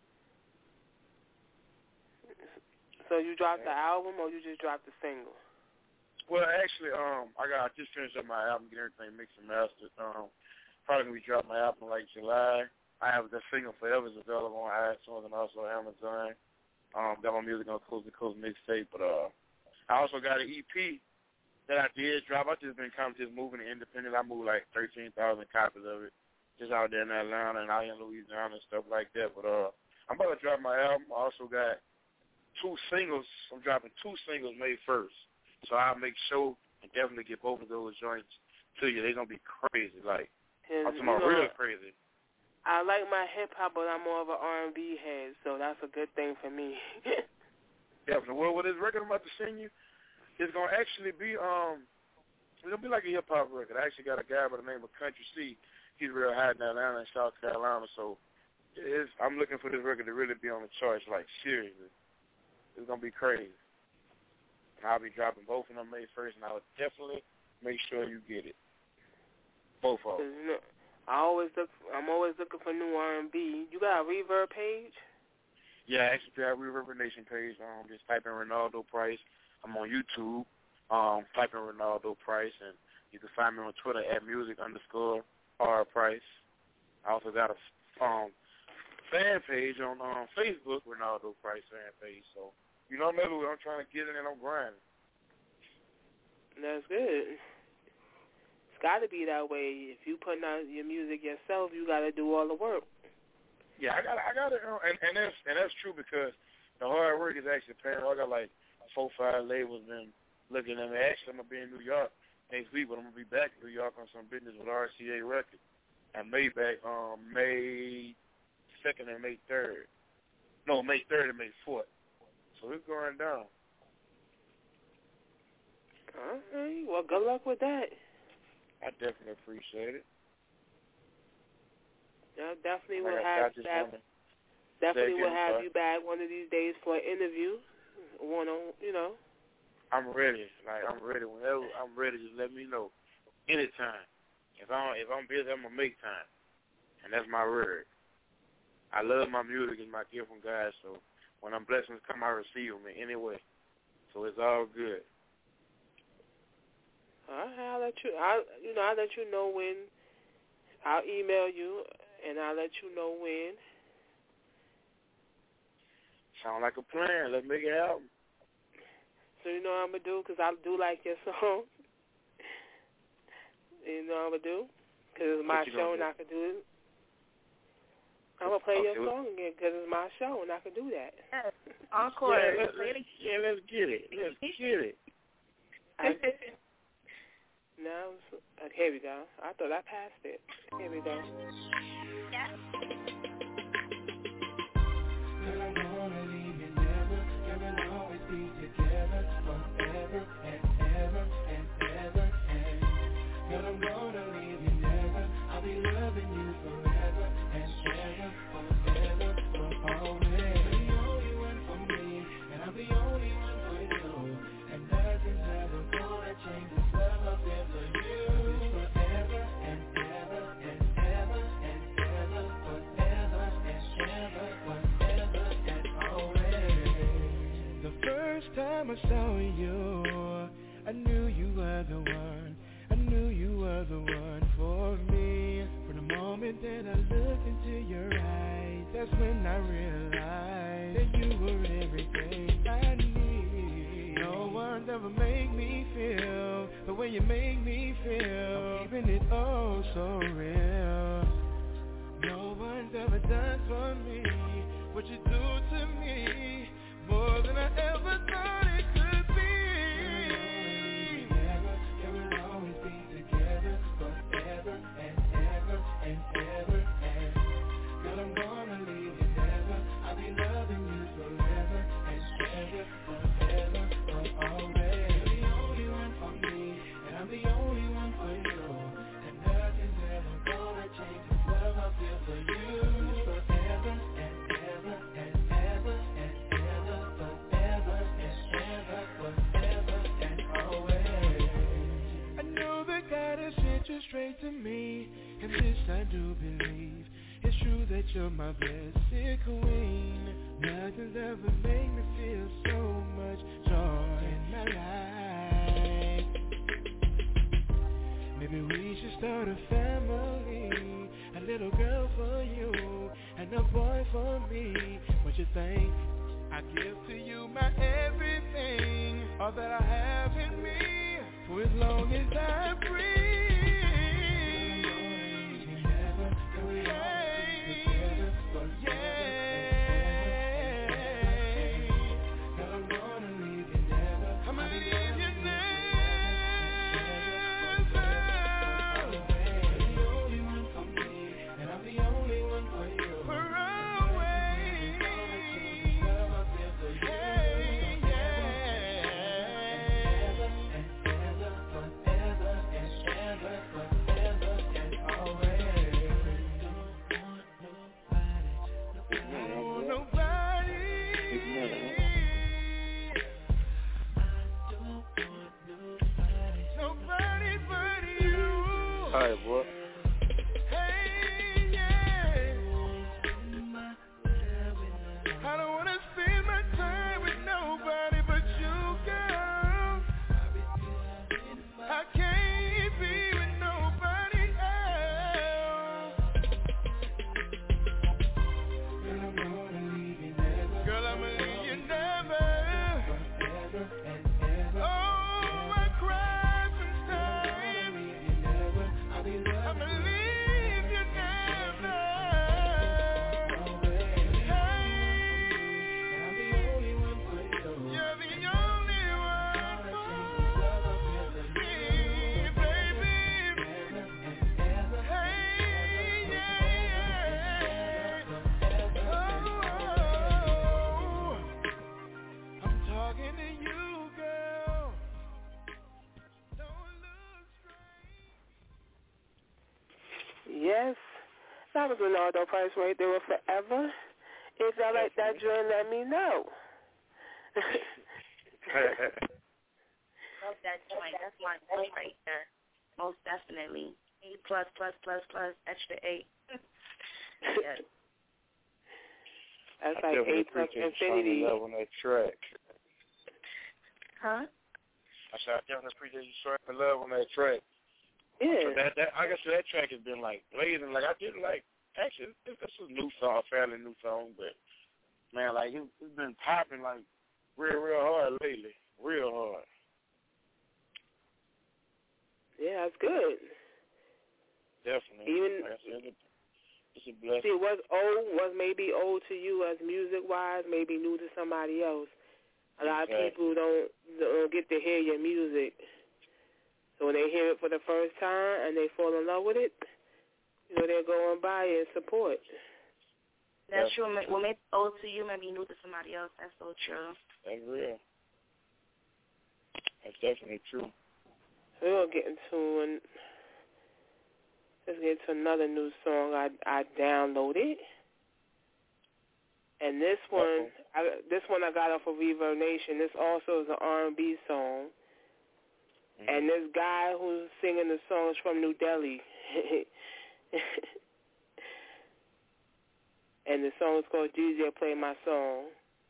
So you dropped the album, or you just dropped the single? Well, actually, I just finished up my album, get everything mixed and mastered. Probably gonna be dropping my album like July. I have the single Forever is available on iTunes and also Amazon. Got my music on Coast to Coast mixtape, but I also got an EP that I did drop. I just been kind of just moving it independent. I moved like 13,000 copies of it, just out there in Atlanta and out in Louisiana and stuff like that. But I'm about to drop my album. I also got 2 singles. I'm dropping 2 singles May 1st, so I'll make sure and definitely get both of those joints to you. They're gonna be crazy, like I'm talking about real crazy. I like my hip hop, but I'm more of an R&B head, so that's a good thing for me. Definitely. Well, with this record I'm about to send you, it's gonna actually be it's gonna be like a hip hop record. I actually got a guy by the name of Country C. He's real high in Atlanta and South Carolina, so I'm looking for this record to really be on the charts, like seriously. It's gonna be crazy. And I'll be dropping both of them May 1st, and I'll definitely make sure you get it. Both of them. You know, I'm always looking for new R&B. You got a Reverb page? Yeah, actually, I have a Reverb Nation page. Just type in Ronaldo Price. I'm on YouTube. Type in Ronaldo Price, and you can find me on Twitter at music_R_Price. I also got a fan page on Facebook, Ronaldo Price fan page. So, you know, maybe I'm trying to get in and I'm grinding. That's good. It's got to be that way. If you putting out your music yourself, you got to do all the work. Yeah, I got it, and that's true because the hard work is actually paying. I got like 4 or 5 labels been looking at me. Actually, I'm gonna be in New York next week, but I'm gonna be back in New York on some business with RCA Records. And May 2nd and May 3rd. No, May 3rd and May 4th. So it's going down. All right. Well, good luck with that. I definitely appreciate it. I definitely will have you back. Definitely will have you back one of these days for an interview. I'm ready. I'm ready. Whenever I'm ready, just let me know. Anytime. If I'm busy, I'm gonna make time. And that's my word. I love my music and my gift from God, so when I'm blessings come, I receive them in any way. So it's all good. I'll let you know when. I'll email you, and I'll let you know when. Sound like a plan. Let's make it happen. So you know what I'm going to do? Because I do like your song. You know what I'm going to do? Because it's my show and I can do it. I'm going to play your song again because it's my show and I can do that. Yes. Encore. Let's get it. Let's get it. Now, here we go. I thought I passed it. Here we go. Yeah. Girl, I'm gonna leave you never. Girl, we'll always be together forever and ever and ever and. Girl, I'm gonna leave you never. I'll be loving you forever and ever, forever, for always. You're the only one for me, and I'm the only one for you. And nothing's ever gonna change this love I feel for you. Forever and ever and ever and ever, forever and ever, forever and always. The first time I saw you, I knew you were the one. I knew you were the one for me. From the moment that I looked into your eyes, that's when I realized that you were everything I need. No one's ever made me feel the way you make me feel, keeping it oh so real. No one's ever done for me what you do to me, more than I ever thought it could be. Forever and ever and ever and. Girl, I'm gonna leave you never. I'll be loving you forever and ever, forever, for always. You're the only one for me, and I'm the only one for you. And nothing's ever gonna change this love I feel for you. Forever and ever and ever and ever, forever and ever, forever and always. I know that God has sent you straight to me, and this I do believe. It's true that you're my blessed queen. Nothing's ever made me feel so much joy in my life. Maybe we should start a family, a little girl for you and a boy for me. What you think? I give to you my everything, all that I have in me, for as long as I breathe. That was Leonardo Price right there with Forever. If y'all like that joint, let me know. Love that joint. That's my voice right there. Most definitely. A++++, extra 8. Yes. That's like A plus infinity. Love on that track. Huh? I said I definitely appreciate you showing the love on that track. Yeah. So that I guess that track has been like blazing. Like I didn't like. Actually, this is a new song, fairly new song, but man, like it's been popping like real hard lately, real hard. Yeah, that's good. Definitely. Even like I said, it's a blessing. see, was maybe old to you as music wise, maybe new to somebody else. A lot of people don't get to hear your music. So when they hear it for the first time and they fall in love with it, you know, they're going by and support. That's true. What may be old to you may be new to somebody else. That's so true. That's real. That's definitely true. We're going to get into let's get to another new song I downloaded. And this one, I got off of Reverb Nation. This also is an R&B song. Mm-hmm. And this guy who's singing the song is from New Delhi. And the song is called DJ Play My Song.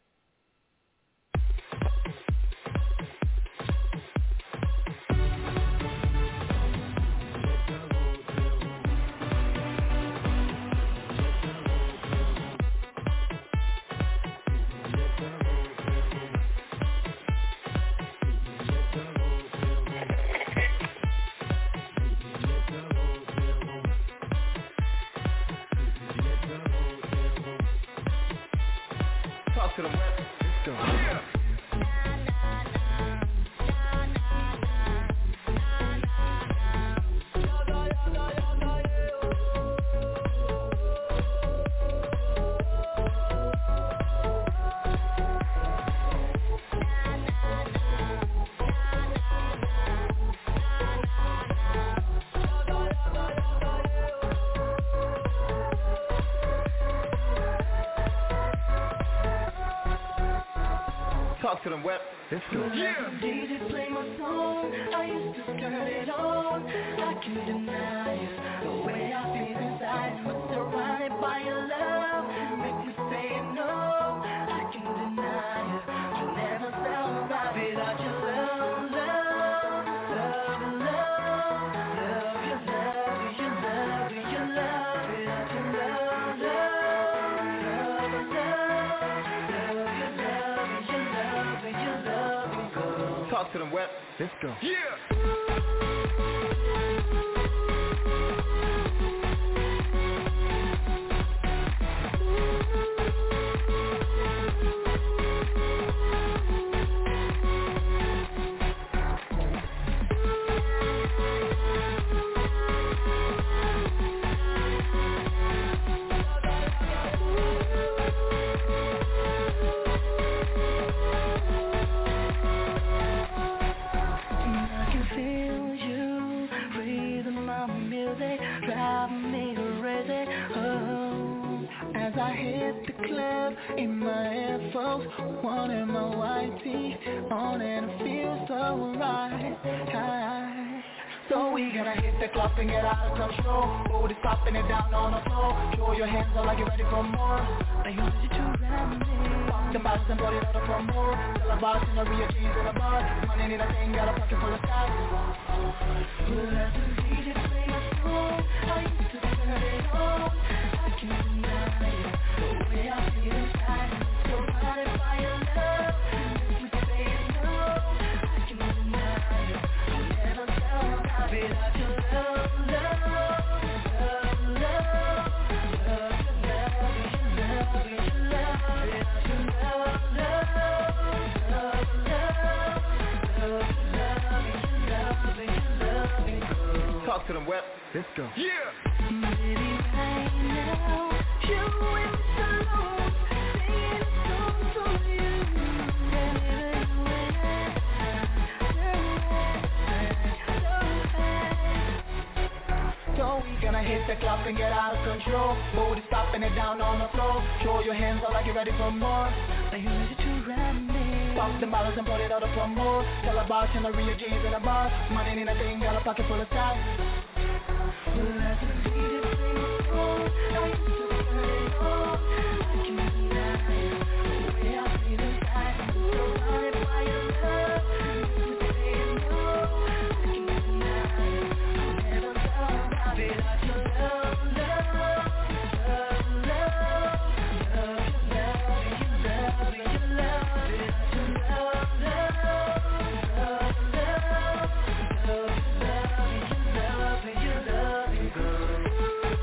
To the west. Let's go. Yeah. Talk to them, Web. Let's go. Yeah. DJ play my song. I used to turn it on. I can't deny it. The way I feel inside. I'm surrounded by your love. Make me say no. I can't deny it. I'll never survive without your love, love, love, love, love, your love, your love, your love, without your love, love, love, love, love, your love, your love. Talk to them, Web. Let's go. Yeah. I hit the club in my Air Force One and my white tee on, and it feels so right. So we gonna hit the club and get out of control. Booty stopping it down on the floor. Throw your hands up like you're ready for more. I use it to reminisce. Pop the box and put it out for more. Tell a boss in a real jeans in a bar. Money in a thing, got a pocket full of cash. Well, as a DJ play my song, I used to turn it on. I can't deny it. The way I feel inside, surrounded by your love. Make me say no. I can't deny it. I'll never survive without your love, love, love, love, love, your love, your love, without your love, love, love, love, love, your love. Talk to them, Web. Let's go. Yeah. Baby, right now, you and Salone, singing a song for you. So we gonna hit the club and get out of control. Booty stopping it down on the floor. Throw your hands up like you're ready for more. Are you ready to run me? Pop the bottles and put it out up for more. Tell a bartender real G's in a bar. Money in a thing, got a pocket full of style. Well, I can see the thing before. I can see the thing before. I can see that the way I feel inside. I'm so blinded by your love. You say no. I can see that I'll never love without your love, love, love, love, love, love, you love, you love, without your love, love, love, love, love, you love, you love, you.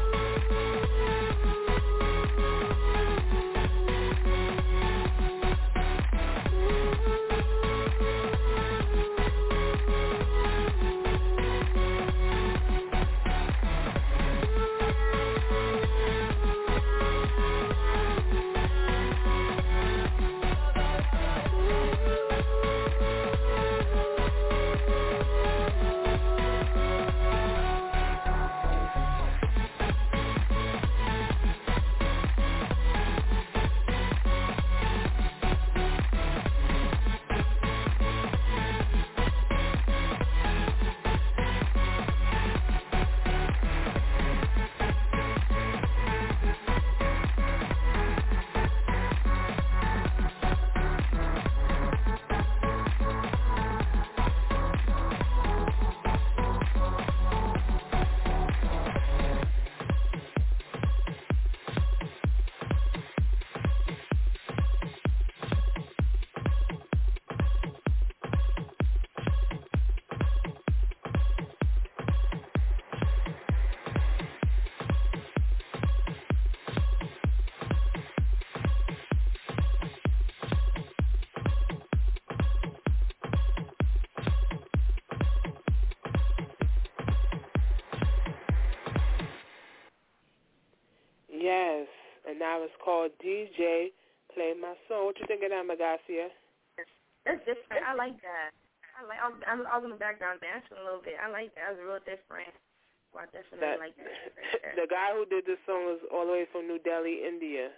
Yes, and now it's called DJ Play My Song. What you think of that, Magacia? That's different. I like that. I was in the background dancing a little bit. I like that. It was real different. Well, I definitely like that. The guy who did this song was all the way from New Delhi, India.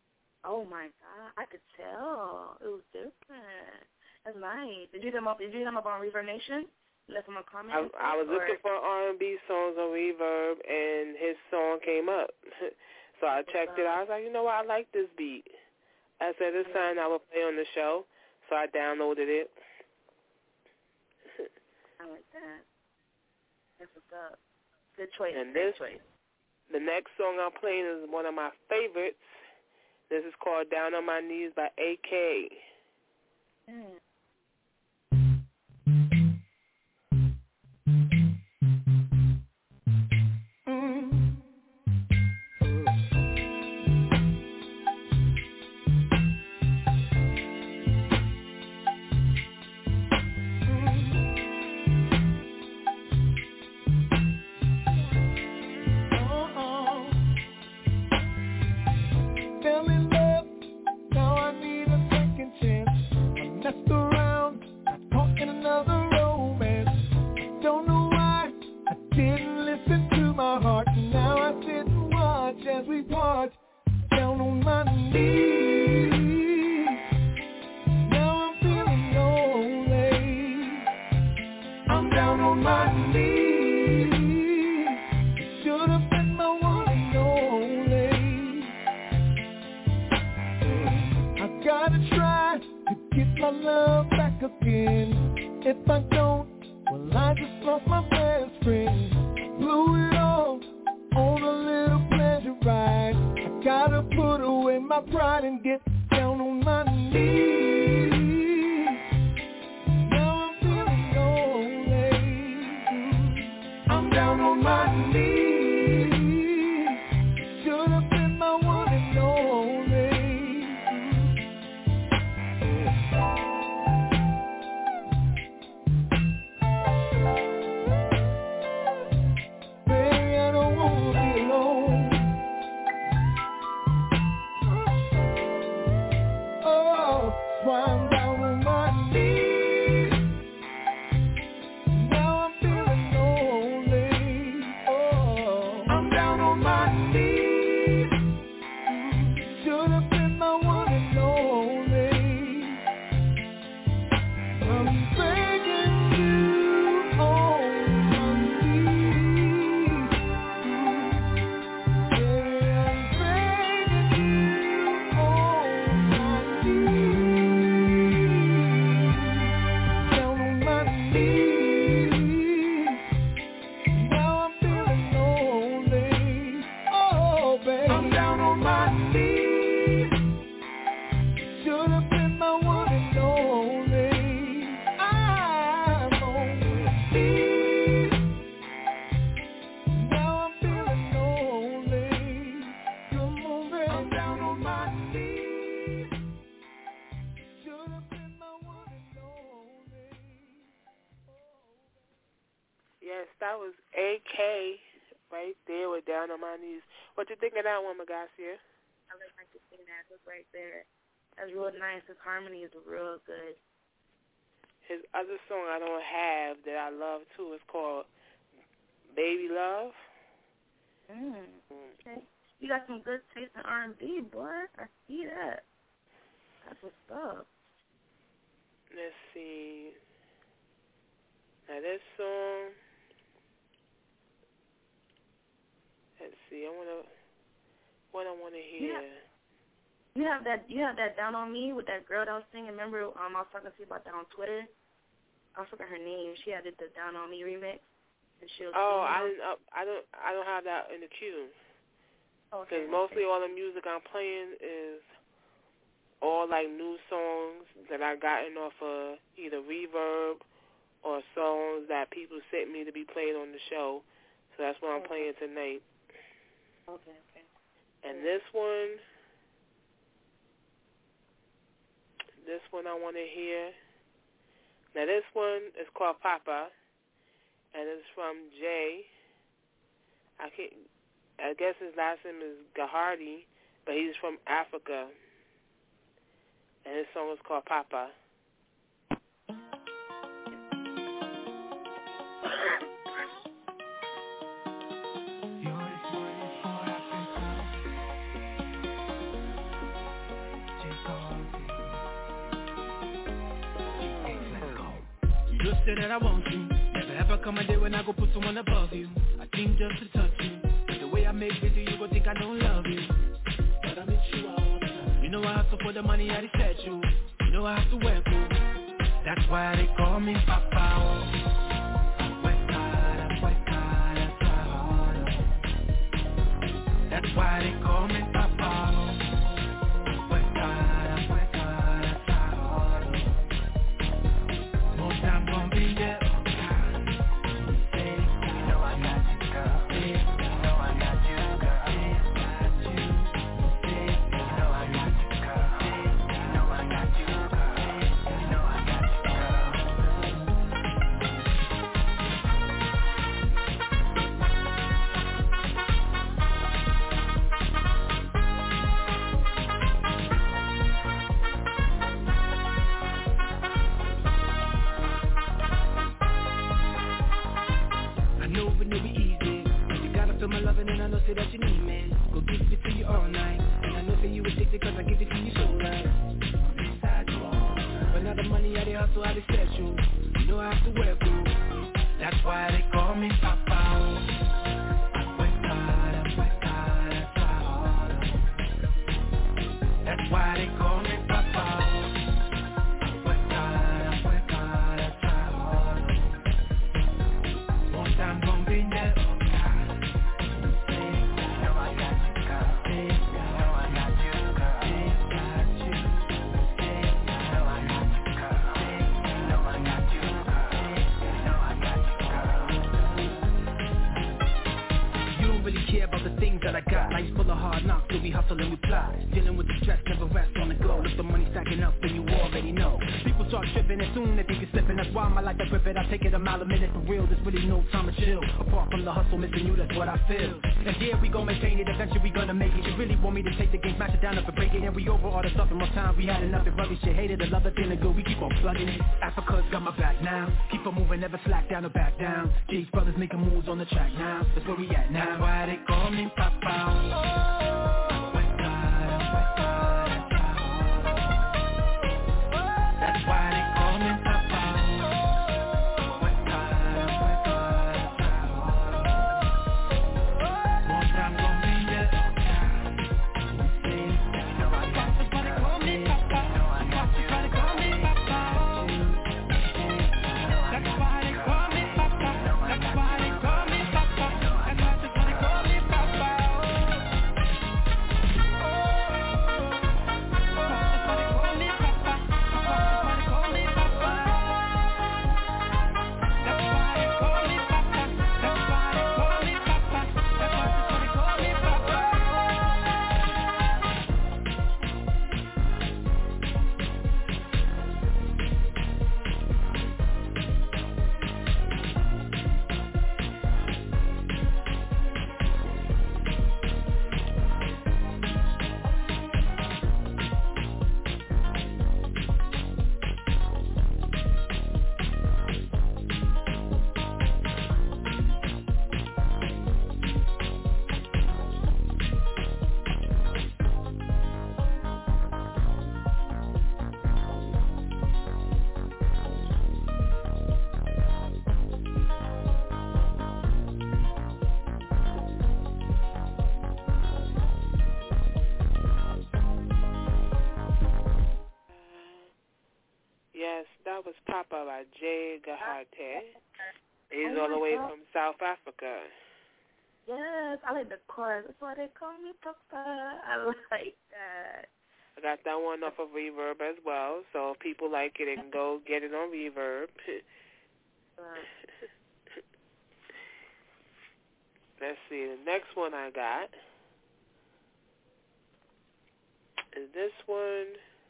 Oh my God, I could tell. It was different. That's nice. Did you hit him up on Reverb Nation? Left him a comment? I was looking for R&B songs on Reverb, and his song came up. So I checked it out. I was like, you know what? I like this beat. I said this time I will play on the show, so I downloaded it. I like that. That's what's up. Good choice. And good choice. The next song I'm playing is one of my favorites. This is called Down on My Knees by AK. Mm. down on my knees. What you think of that one, Magasia? I like to sing that. Look right there. That's real nice. His harmony is real good. His other song I don't have that I love too is called Baby Love. Okay. You got some good taste in R&B, boy. I see that. That's what's up. Let's see. Now this song. Let's see. What I wanna hear. You have that Down on Me with that girl that was singing. Remember, I was talking to you about that on Twitter. I forgot her name. She had the Down on Me remix. And she was I don't have that in the queue. Because mostly all the music I'm playing is all like new songs that I gotten off of either Reverb or songs that people sent me to be played on the show. So that's what I'm playing tonight. Okay. And this one I want to hear. Now this one is called Papa, and it's from Jay. I guess his last name is Gahardi, but he's from Africa. And his song is called Papa. You say that I want you. Never ever come a day when I go put someone above you. I think just to touch you. But the way I make with you go think I don't love you. But I miss you all the time. You know I hustle for the money I set you. You know I have to work you. That's why they call me Papa. I work hard, I try harder. That's why they call me Papa. That you need, man. Go give it to you all night. And I know that you addicted cause I give it to you so right. Inside you all. But now the money I they hustle, I they set you. You know I have to work you. That's why they call me Papa. I work hard, I try harder. That's why they call me Papa. I work hard, I try harder. One time gonna be there. That I got, life's full of hard knocks, so we hustle and we fly. Dealing with the stress, never rest on the go. Look, the money stacking up, and you already know. People start tripping, and soon they think it's slipping. That's why I like to grip it. I take it a mile a minute for real. There's really no time to chill. Apart from the hustle, missing you, that's what I feel. And yeah, we gon' maintain it. Eventually we gonna make it. You really want me to take the game, smash it down up and break it. And we over all the stuff in more time. We had enough of rubbish shit, hated, the love it, feeling good. We keep on plugging it. Africa's got my back now. Keep on moving, never slack down or back down. G's brothers making moves on the track now. That's where we at now. That's why they call me Papa. That's why they call me Papa. One time gonna be there. That's why they call me Papa. That's why they call me Papa. That's why they call me Papa. That's why they call me Papa. That's why they call me Papa. was Papa by Jay Gahate. He's all the way from South Africa. Yes, I like the chorus. That's why they call me Papa. I like that. I got that one off of Reverb as well, so if people like it, they can go get it on Reverb. Let's see, the next one I got is this one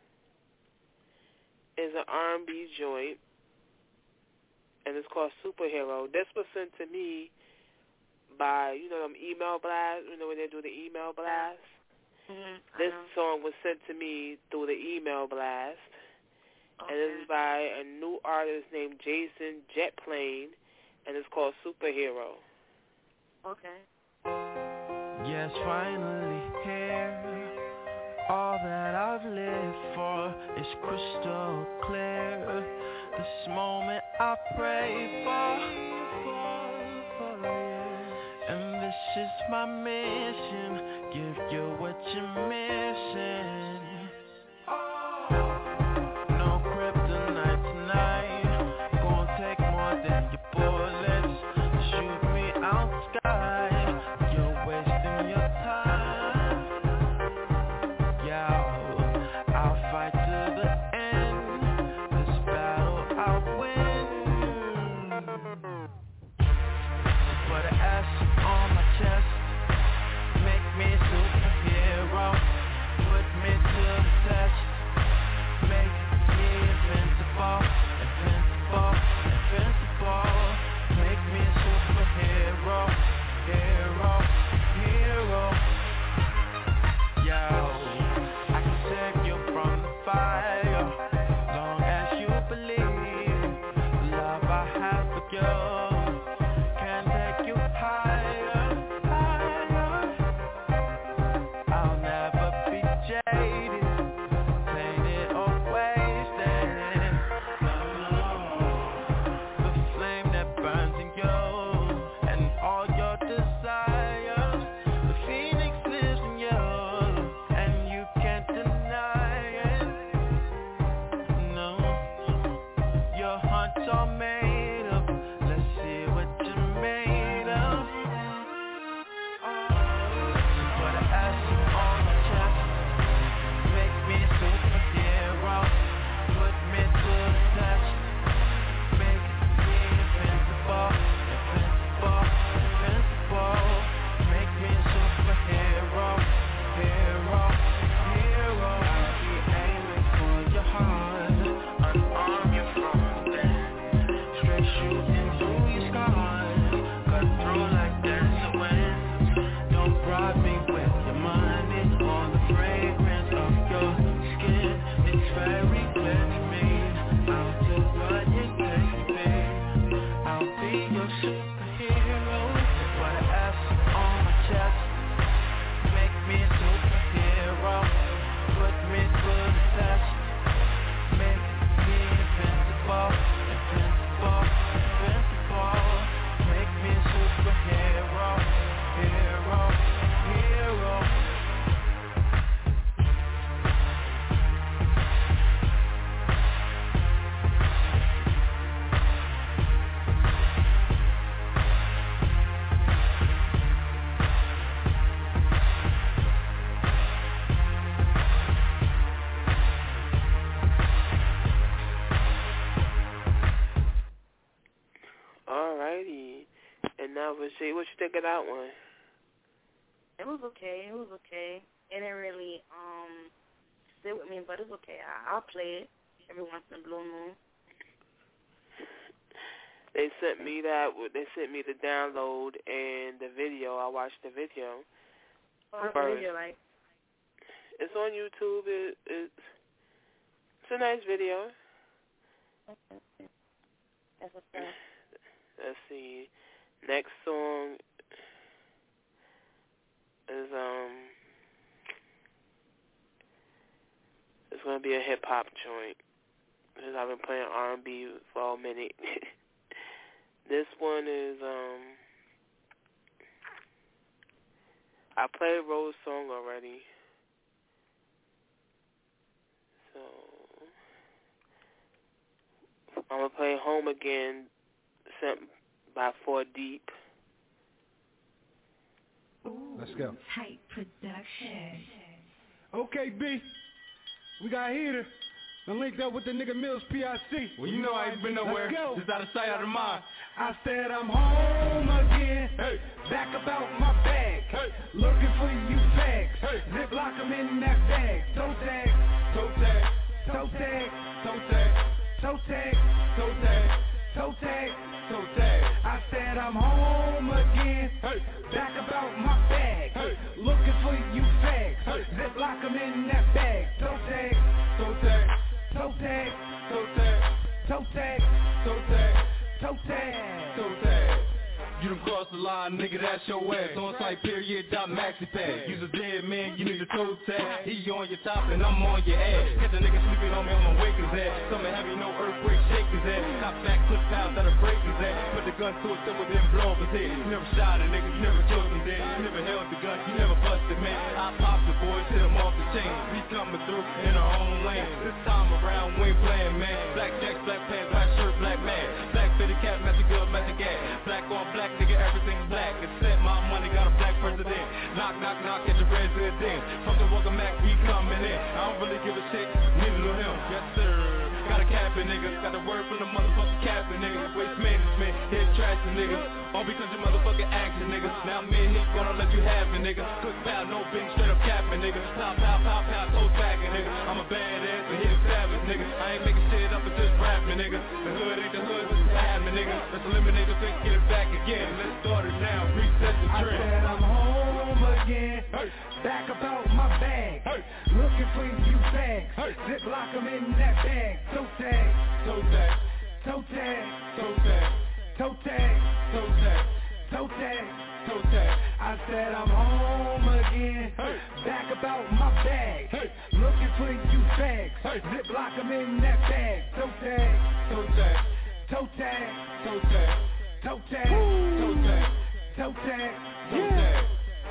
is an R&B joint, and it's called Superhero. This was sent to me by, them email blasts, when they do the email blast. This song was sent to me through the email blast, and this is by a new artist named Jason Jetplane, and it's called Superhero. Okay. Yes, finally here. All that I've lived for is crystal clear. This moment I pray for, and this is my mission. Give you what you're missing. No kryptonite tonight. Gonna take more than your bullets. Shoot me out the sky. You're wasting your time. Yeah, I'll fight to the end. This battle I'll win. Put an S on my chest. Make me a superhero. Put me to the test. Make me invincible. Invincible. Invincible. Make me a superhero. Hero. Hero. Yo, I can save you from the fire. Long as you believe the love I have for you can take you higher. I'll never be jaded, tainted or wasted. The flame that burns in you and all your desires. The phoenix lives in you and you can't deny it. No, your heart's all made up. Let's see what you're made of. Put an S on my chest. Make me a superhero. Put me to the test. Make me invincible. Invincible. Invincible. Make me a superhero. Hero. Hero. I'll be aiming for your heart. Unarm you from within. Straight shooting through your scars. Cut through like there's a wind. Don't bribe me with your money or the fragrance of your skin. It's very clear to me. I'll do what it takes to be. I'll be your superhero. Put an S on my chest. Make me a superhero. Put me to the test. Make me invincible. Invincible. Invincible. Make me a superhero. Hero. Hero. Alrighty. And now, Rashay, what you think of that one? It was okay. It was okay. It didn't really sit with me, but it's okay. I'll play it every once in a blue moon. They sent me that. They sent me the download and the video. I watched the video. What's the video like? It's on YouTube. It's a nice video. Okay. That's what's up. Let's see. Next song is it's gonna be a hip hop joint because I've been playing R&B for a minute. This one is I played Rose song already, so I'm going to play Home Again, sent by 4 Deep. Let's go. Tight production. Okay, B. We got Heater. I linked up with the nigga Mills PIC. Well, you know I ain't been nowhere. Let's go. Just out of sight, out of mind. I said I'm home again. Hey. Back about my bag. Hey. Looking for you fags. Hey. Ziplock them in that bag. Toe tag. Toe tag. Toe tag. Toe tag. Toe tag. Toe tag. Toe tag. Toe tag. I said I'm home again. Hey. Back about my bag. Hey. Looking for you fags. Hey. Ziplock them in that bag. Toe tag. Toe tag. Toe tag. Toe tag. Toe tag. Toe tag. Toe tag. Toe tag. You done crossed the line, nigga, that's your ass. On site, period, dot maxi pad. You's a dead man, you need a toe tag. He on your top and I'm on your ass. Get the nigga sleeping on me, I'm gonna wake his ass. Something heavy, no earthquake, shake his ass. Cop back, clip pounds, that'll break his ass. Put the gun to his temple, then blow up his head. You never shot a nigga, you never killed him dead. You never held the gun, you never busted, man. I popped the boys, hit him off the chain. We coming through in our own lane. This time around, we ain't playing, man. Black jacks, black pants, black shirt, black man. Black fitted cap, magic good, magic gas. Black on black, nigga, everything's black. Except my money got a black president. Knock, knock, knock at your resident. From the Walker Mac, we coming in. I don't really give a shit, neither do him. Yes, sir. Got a capping, nigga. Got the word from the motherfucking capping, nigga. Waste management, head trashing, nigga. All because you motherfucking action, nigga. Now me and he gonna let you have it, nigga. Cook pow, no bing, straight up capping, nigga. Pow, pow, pow, pow, toe tagging, nigga. I'm a badass and he a savage, nigga. I ain't making shit up and just rapping, nigga. The hood ain't the hood, this is happening, nigga. Let's eliminate the fake, get it back again. Let's start it now, reset the trend. I said I'm home again. Hey. Back about my bag. Hey. Looking for you fags. Hey. Ziplock them in that bag. Toe tag. Toe tag. Toe tag. Toe tag. Toe tag. Toe tag. Toe tag. Toe tag. I said I'm home again. Hey. Back about my bag. Hey. Looking for you fags. Hey. Ziplock them in that bag. Toe tag. Toe tag. Toe tag. Toe tag. Toe tag. Toe tag. Toe tag. Toe tag.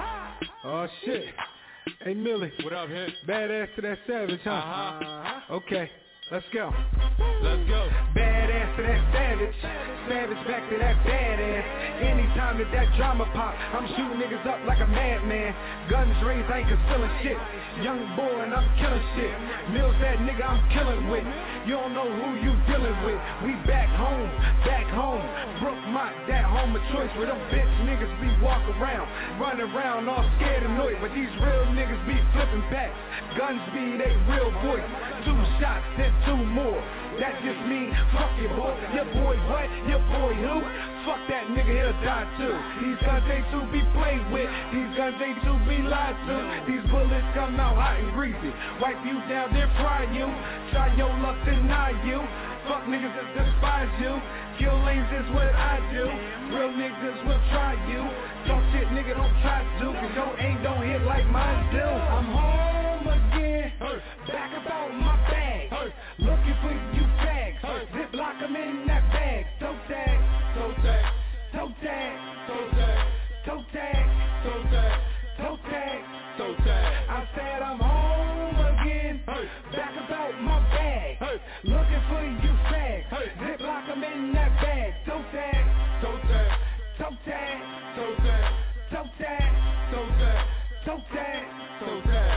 Oh shit. Hey Millie. What up, hit? Badass to that savage, huh? Uh-huh. Okay. Let's go. Let's go. Badass to that savage. Savage back to that badass. Anytime that drama pop, I'm shooting niggas up like a madman. Guns raised, I ain't concealing shit. Young boy and I'm killing shit. Mills that nigga I'm killing with. You don't know who you dealing with. We back home, back home. Brookmont, that home of choice where them bitch niggas be walk around, running around all scared and annoyed. But these real niggas be flipping back. Guns be they real voice. 2 shots, then 2 more. That just mean fuck your boy. Your boy what? Your boy who? Fuck that nigga, he'll die too. These guns ain't to be played with. These guns ain't to be lied to. These bullets come out hot and greasy. Wipe you down, then fry you. Try your luck, deny you. Fuck niggas that despise you. Kill lanes is what I do. Real niggas will try you. Talk shit, nigga, don't try to. Cause your aim don't hit like mine do. I'm home again. Back about my bag. Looking for you fags. Ziplock them in that bag. Toe tag. Toe tag. Toe tag. Toe tag. Toe tag. Toe tag. Toe tag. Toe tag. I said I'm home again. Back about my bag. Looking for you fags. Ziplock them in that bag. Toe tag. Toe tag. Toe tag. Toe tag. Toe tag. Toe tag. Toe tag. Toe tag.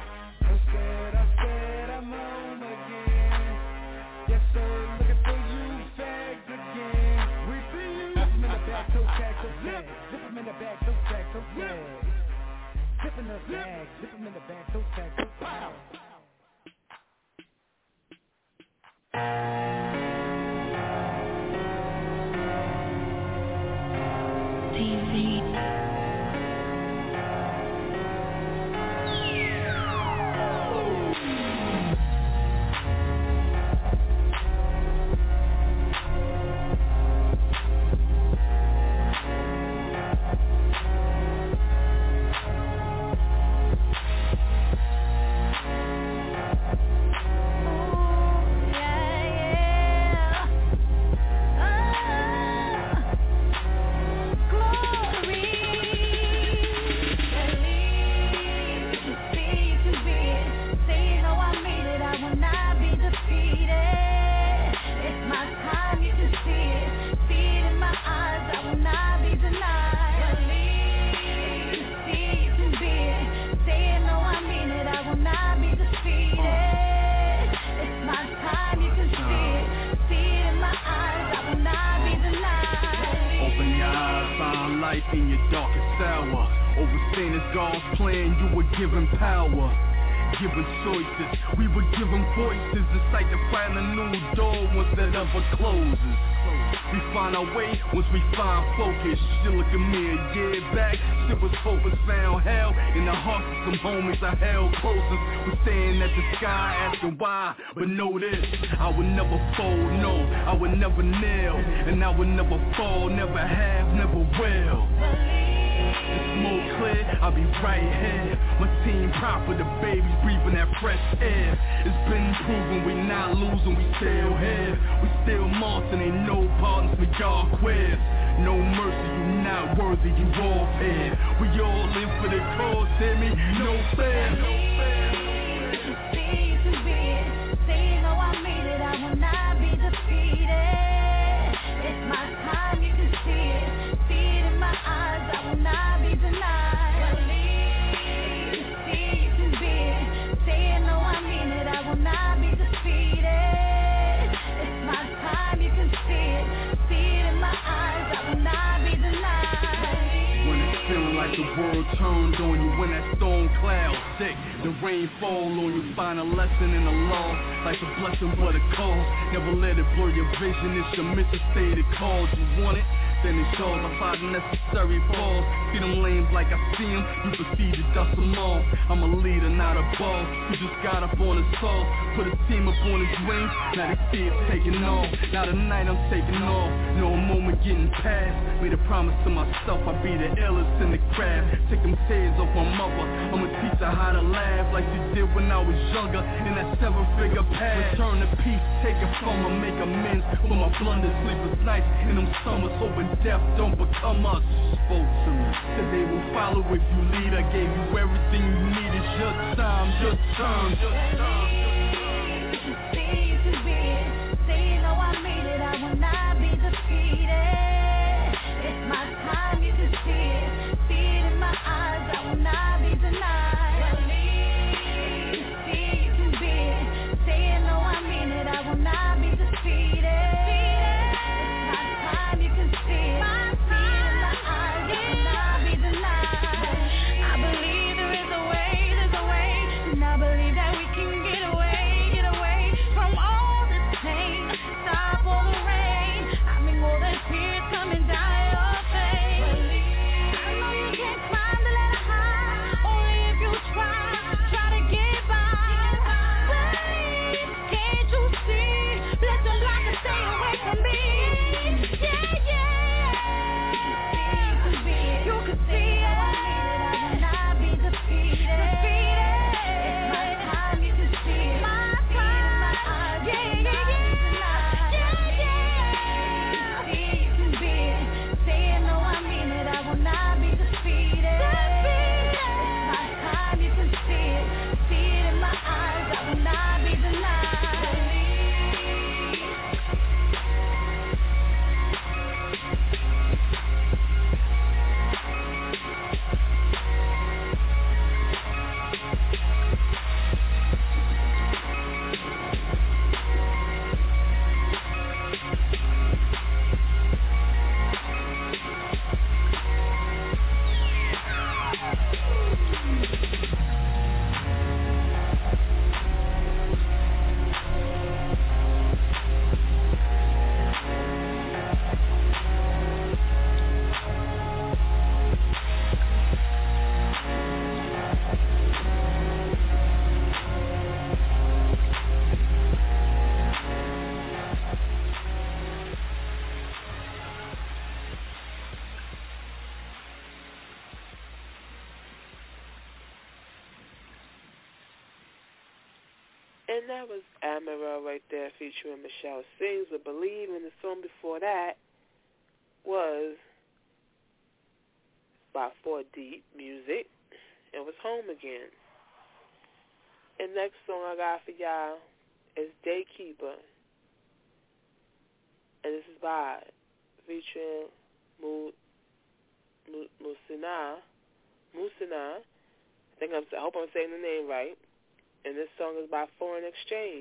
I said I'm home again. Yes sir, looking for you fags again. We see you. Zip 'em in the back, toe tag, toe tag. Zip 'em in the back, toe tag, toe tag. Zip in the bag, zip 'em in the back, toe tag, toe tag. TV. in your darkest hour. Overstaying is God's plan, you were given power. Given choices, we were given voices. It's like to find a new door once that ever closes. We find our way once we find focus. You look at me a year back, shit was hopeless, found hell in the hearts of some homies I held closest. We're staring at the sky asking why, but know this, I would never fold, no, I would never kneel, and I would never fall, never have, never will. It's more clear, I'll be right here. My team proper, the babies breathing that fresh air. It's been proven we not losing, we still here. We still marching, ain't no partners, we all queer. No mercy, you not worthy, you all fair. We all in for the cause, hear me? No fair. Say you know I made it, I will not be defeated. It's my time, you can see it. See it in my eyes, I will not be denied. Believe, see you can be it. Say you know I mean it, I will not be defeated. It's my time, you can see it. See it in my eyes, I will not be denied. When it's feeling like the world turned on you, when that storm cloud thick, the rain fall on you, find a lesson in the law, like a blessing but a cause. Never let it blur your vision, it's your mission, stay the cause. You want it? Then it shows I find the necessary pause. See them lanes like I see them, you proceed to dust them off. I'm a leader, not a boss. You just got up on his sauce, put a team up on his wings. Now they see it taking off. Now tonight I'm taking off, no moment getting past. Made a promise to myself I'd be the illest in the craft. Take them tears off my mother, I'ma teach her how to laugh like she did when I was younger. In that 7-figure past, return the peace, take it from her, make amends for my blunders. Sleepless nights in them summers, hoping death don't become us. Spoke to me, said they will follow if you lead. I gave you everything you need. It's your time, your turn, your time. See you can be it. Say you know I made it, I will not be defeated. It's my time, you can see it. See it in my eyes, I will not be denied. Believe, see you can be it. Say you know I mean it, I will not be defeated. And that was Amaral right there featuring Michelle Sings with Believe, and the song before that was by 4 Deep Music. It was Home Again. And next song I got for y'all is Daykeeper. And this is by featuring Musina. I hope I'm saying the name right. And this song is by Foreign Exchange.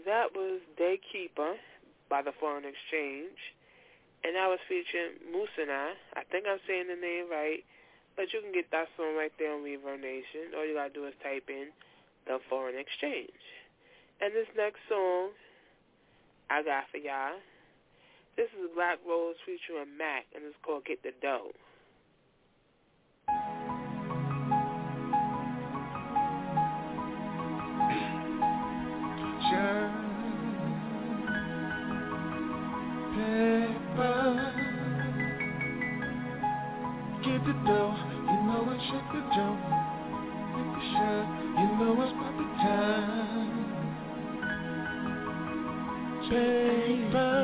That was Day Keeper by the Foreign Exchange. And that was featuring Musina. I think I'm saying the name right. But you can get that song right there on Reverb Nation. All you got to do is type in the Foreign Exchange. And this next song I got for y'all, this is Black Rose featuring Mac, and it's called Get the Dough. Get the dough, you know I shake the dough. Hit the shot, you know it's about the time. Paper,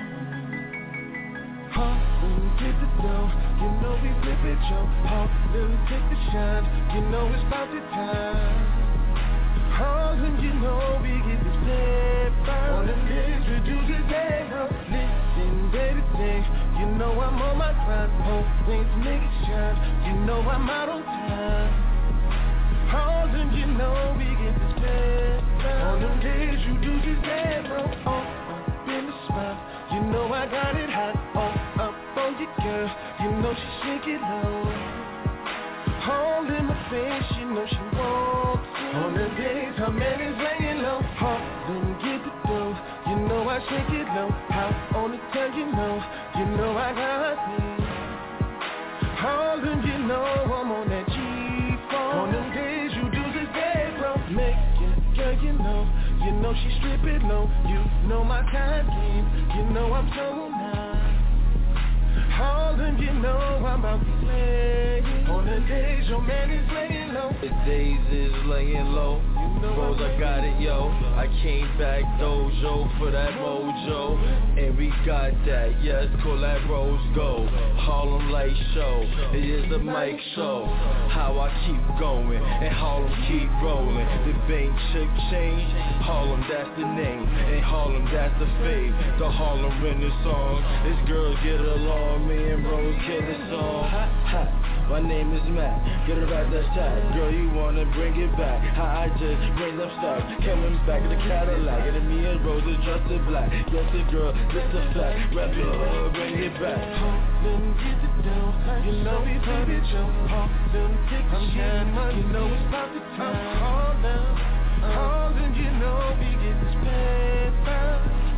Harlem, get the dough, you know we flip it, Joe. Harlem, take the shot, you know it's about the time. Harlem, you know we get this paper. On the list, reduce it down. Listen, day to day, you know I'm on my grind. Whole things make it shine, you know I'm out on time. Harlem, you know we get this paper. On them days, you do this down. Up in the spot, you know I got it hot. Up on your girl, you know she shake it low. All in my face, you know she walks in. On the days her man is laying low, Harlem, get the dough, you know I shake it low. Out on the time, you know I got it. Harlem, you know I'm on that G4. On them days you do this bad, bro. Make it, girl, you know she strip it low. You know my kind game, you know I'm so nice. Harlem, you know I'm about to play. On the days your man is laying low. The days is laying low. Rose, I got it, yo. I came back dojo for that mojo. And we got that, yes, call that Rose Go. Harlem Light Show, it is the mic show. How I keep going, and Harlem keep rolling. The bank chick change, Harlem, that's the name. And Harlem, that's the fave. The Harlem Renaissance. This girls get along, me and Rose get a song. Ha, ha. My name is Matt, get her at that shot. Girl, you wanna bring it back? I just bring them stuff, coming back in the Cadillac. And me and Rose are dressed in black. Yes, the girl, this a fact. Rap it, bring it back. Harlem, get the dough, you know we put it, Joe. Harlem, take the shine, you know it's about the time. Harlem, you know we get this paper.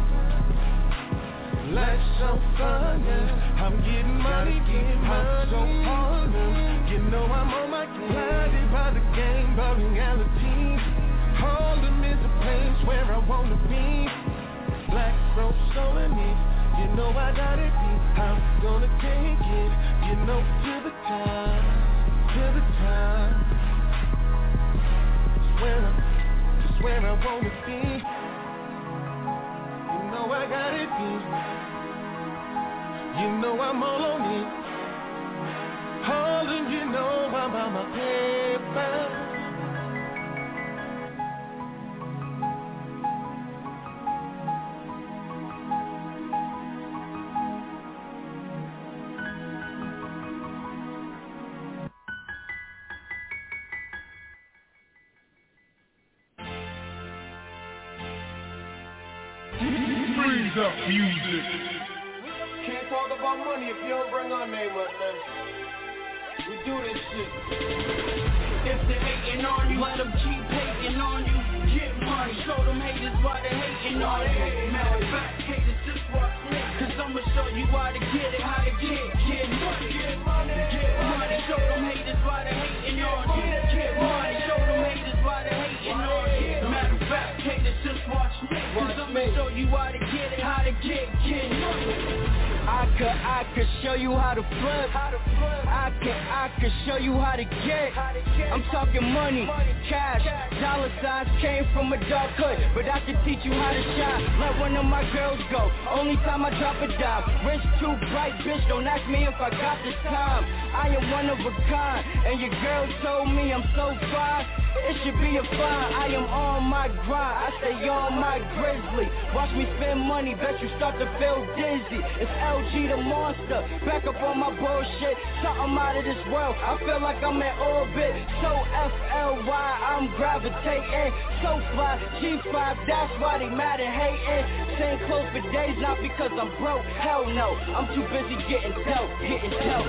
Life's so fun, I'm getting money, I'm so hard. You know I'm on my game, blinded by the game, by reality. Harlem is a place where I wanna be. Black Rose showing me, you know I got it deep. I'm gonna take it, you know, to the top, to the top. Just where I wanna be. You know I got it deep. You know I'm all on it. Harlem, you know I'm on my paper. Freeze up music. Can't talk about money if you don't bring our name up, man. We do this shit. If they hating on you, let them keep hating on you. Get money, show them haters why they hating on you. Matter of fact, haters just watch me, cause I'ma show you how to get it, how to get money. Get money, show them haters why they hating on you. Get money, show them haters why they hating on you. Matter of fact, haters just watch me, cause I'ma show you how to get it, how to get money. I could show you how to flip. I could show you how to get. I'm talking money, cash, dollar signs. Came from a dark hood, but I can teach you how to shine. Let one of my girls go. Only time I drop a dime. Rich too bright, bitch. Don't ask me if I got the time. I am one of a kind, and your girl told me I'm so fine. It should be a fine. I am on my grind. I stay on my grizzly. Watch me spend money. Bet you start to feel dizzy. It's LG the monster. Back up on my bullshit. Something out of this world. I feel like I'm in orbit. So FLY, I'm gravitating. So fly, G5, that's why they mad and hating. Staying close for days, not because I'm broke, hell no. I'm too busy getting dope. If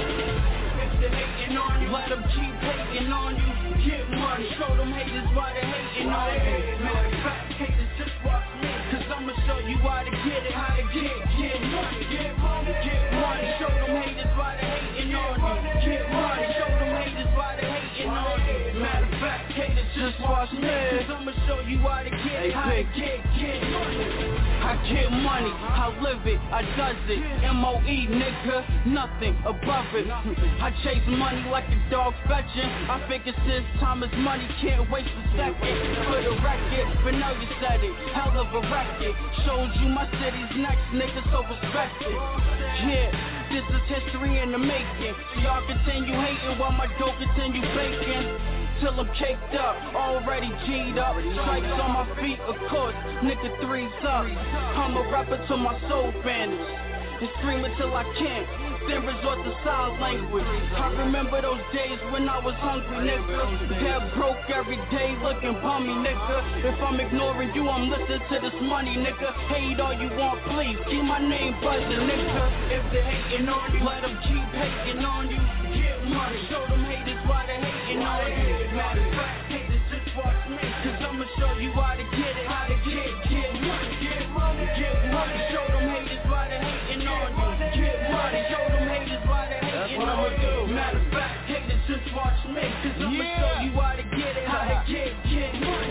they hating on you, let them keep hating on you. Get money, show them haters why they hating on you. Matter of fact, haters just watch me, cause I'ma show you how to get it, how to get money, get money, get money. Show them haters why they hating on you. Get money, show them haters why they hating on you. Matter of fact, haters just watch me, cause I'ma show you how to get it, how to get money. I get money, I live it, I does it. M.O.E. nigga, nothing above it. I chase money like a dog fetching. I figure since time is money, can't waste a second. For the record, but now you said it, hell of a record. Showed you my city's next, nigga, so respect it. Yeah, this is history in the making. So y'all continue hating while my dough continue baking. Till I'm caked up, already G'd up. Stripes on my feet, of course, nigga three's up. I'm a rapper till my soul vanishes, and scream until I can't, then resort to sign language. I remember those days when I was hungry, nigga. Dead broke every day, looking bummy, nigga. If I'm ignoring you, I'm listening to this money, nigga. Hate all you want, please, keep my name buzzing, nigga. If they hating on you, let them keep hating on you. Get money, show them haters why they hating on you. Matter of fact, haters just watch me, cause I'ma show you how to get it, how to get money, get money, get money. Show them haters why they hating on you. Get money, show them haters why they hating on you. Matter of fact, haters just watch me, cause I'ma show you how to get it, how to get money.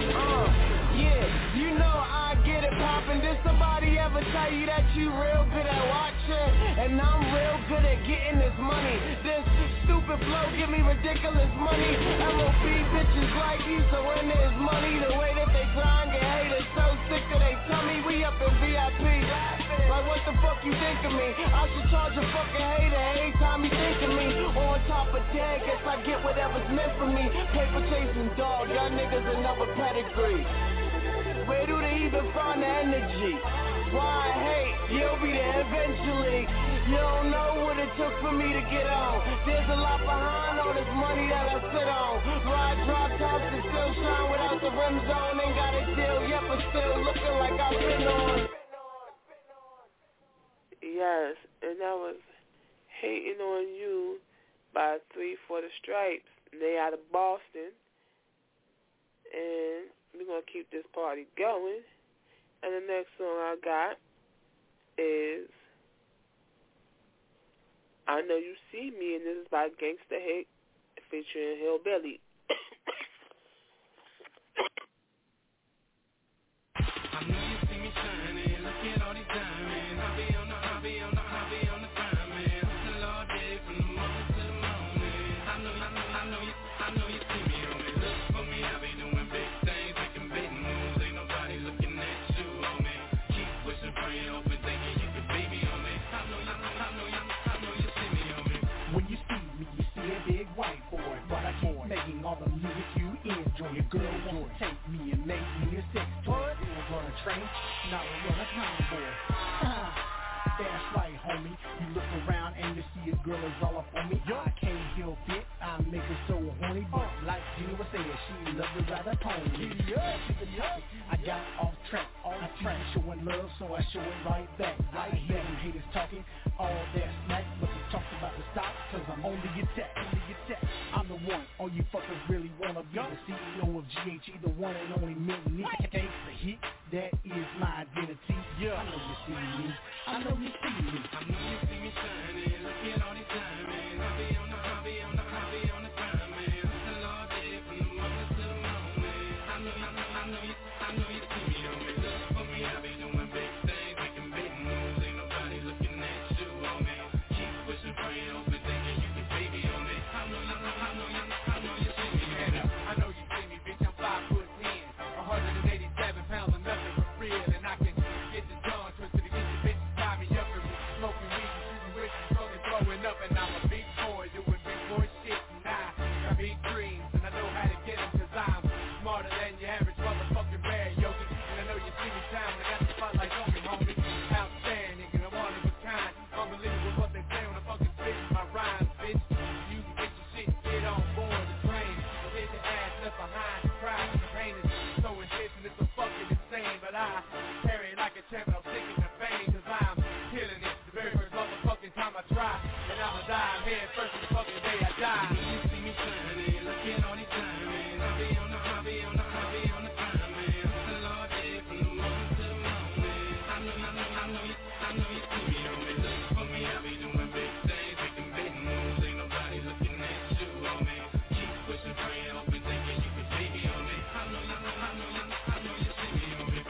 Yeah, you know I get it poppin'. Did somebody ever tell you that you real good at watching? And I'm real good at getting this money. This stupid flow give me ridiculous money. MOB bitches like you, so when there's money, the way that they grind, get haters so sick that they tell me we up in VIP. Like what the fuck you think of me? I should charge a fucking hater every time you think of me. On top of that, guess I get whatever's meant for me. Paper chasing dog, y'all niggas another pedigree. Where do they even find the energy? Why hate? You'll be there eventually. You don't know what it took for me to get on. There's a lot behind all this money that I sit on. Ride drop tops and still shine without the rims on. Ain't got a deal yet, but still looking like I've been on. Yes, and that was Hating on You by 3 for the Stripes. They out of Boston. And we're going to keep this party going. And the next song I got is I Know You See Me, and this is by Gangsta Hick featuring Hillbilly. I know you see me shining, look at all these diamonds. I be on the grind, man. Hustle all day from the morning to the morning. I know you see me on me. Look for me, I be doing big things, making big moves. Ain't nobody looking at you on me. Keep pushing for you, open, thinking you can beat me on me. I know you see me on me. When you see me, you see a big white boy, but I keep making all the music you enjoy. Your girl wants to take me and make me a sex toy. We'll run a train, now we'll run a convoy. That's right, homie. You look around and you see a girl is all up on me. I can't help it, I make her so horny. But like Gina said, she loves to ride a pony. I got off track, showing love, so I show it right back. I hear them haters talking all that smack, but they talk about the stop, cause I'm on the attack. I'm the one, all you fuckers really wanna be the CEO of GHE, the one and only million. Gangsta Hick, that is my identity. I know you see me, I know you see me. I know you see me shining, look at all these diamonds. I be on the grind, man. Hustle all day from the morning to the morning. I know you see me on me. Look for me, I be doing big things, making big moves. Ain't nobody looking at you on me. Keep pushing for you, open, thinking you can baby on me. I know you see me on me. I know you see me, bitch, I'm 5'10", 187 pounds of nothing for real, and I can get the tongue twisted to get the bitches tie me up and smoking weed, shooting bricks, smoking, throwing up, and I'm a big boy, do I carry it like a champ, I'm sick in the vein, cause I'm killing it. The very first motherfucking time I try, and I'ma die head first the fucking day I die. You see me shining, looking on these diamonds. I'll be on the time, man. The Lord did from the moment to the moment. I know you see me on me. Look for me, I'll be doing big things, making big moves. Ain't nobody looking at you on me. Keep pushing, praying, hoping, thinking you can see me on me. I know you see me on me.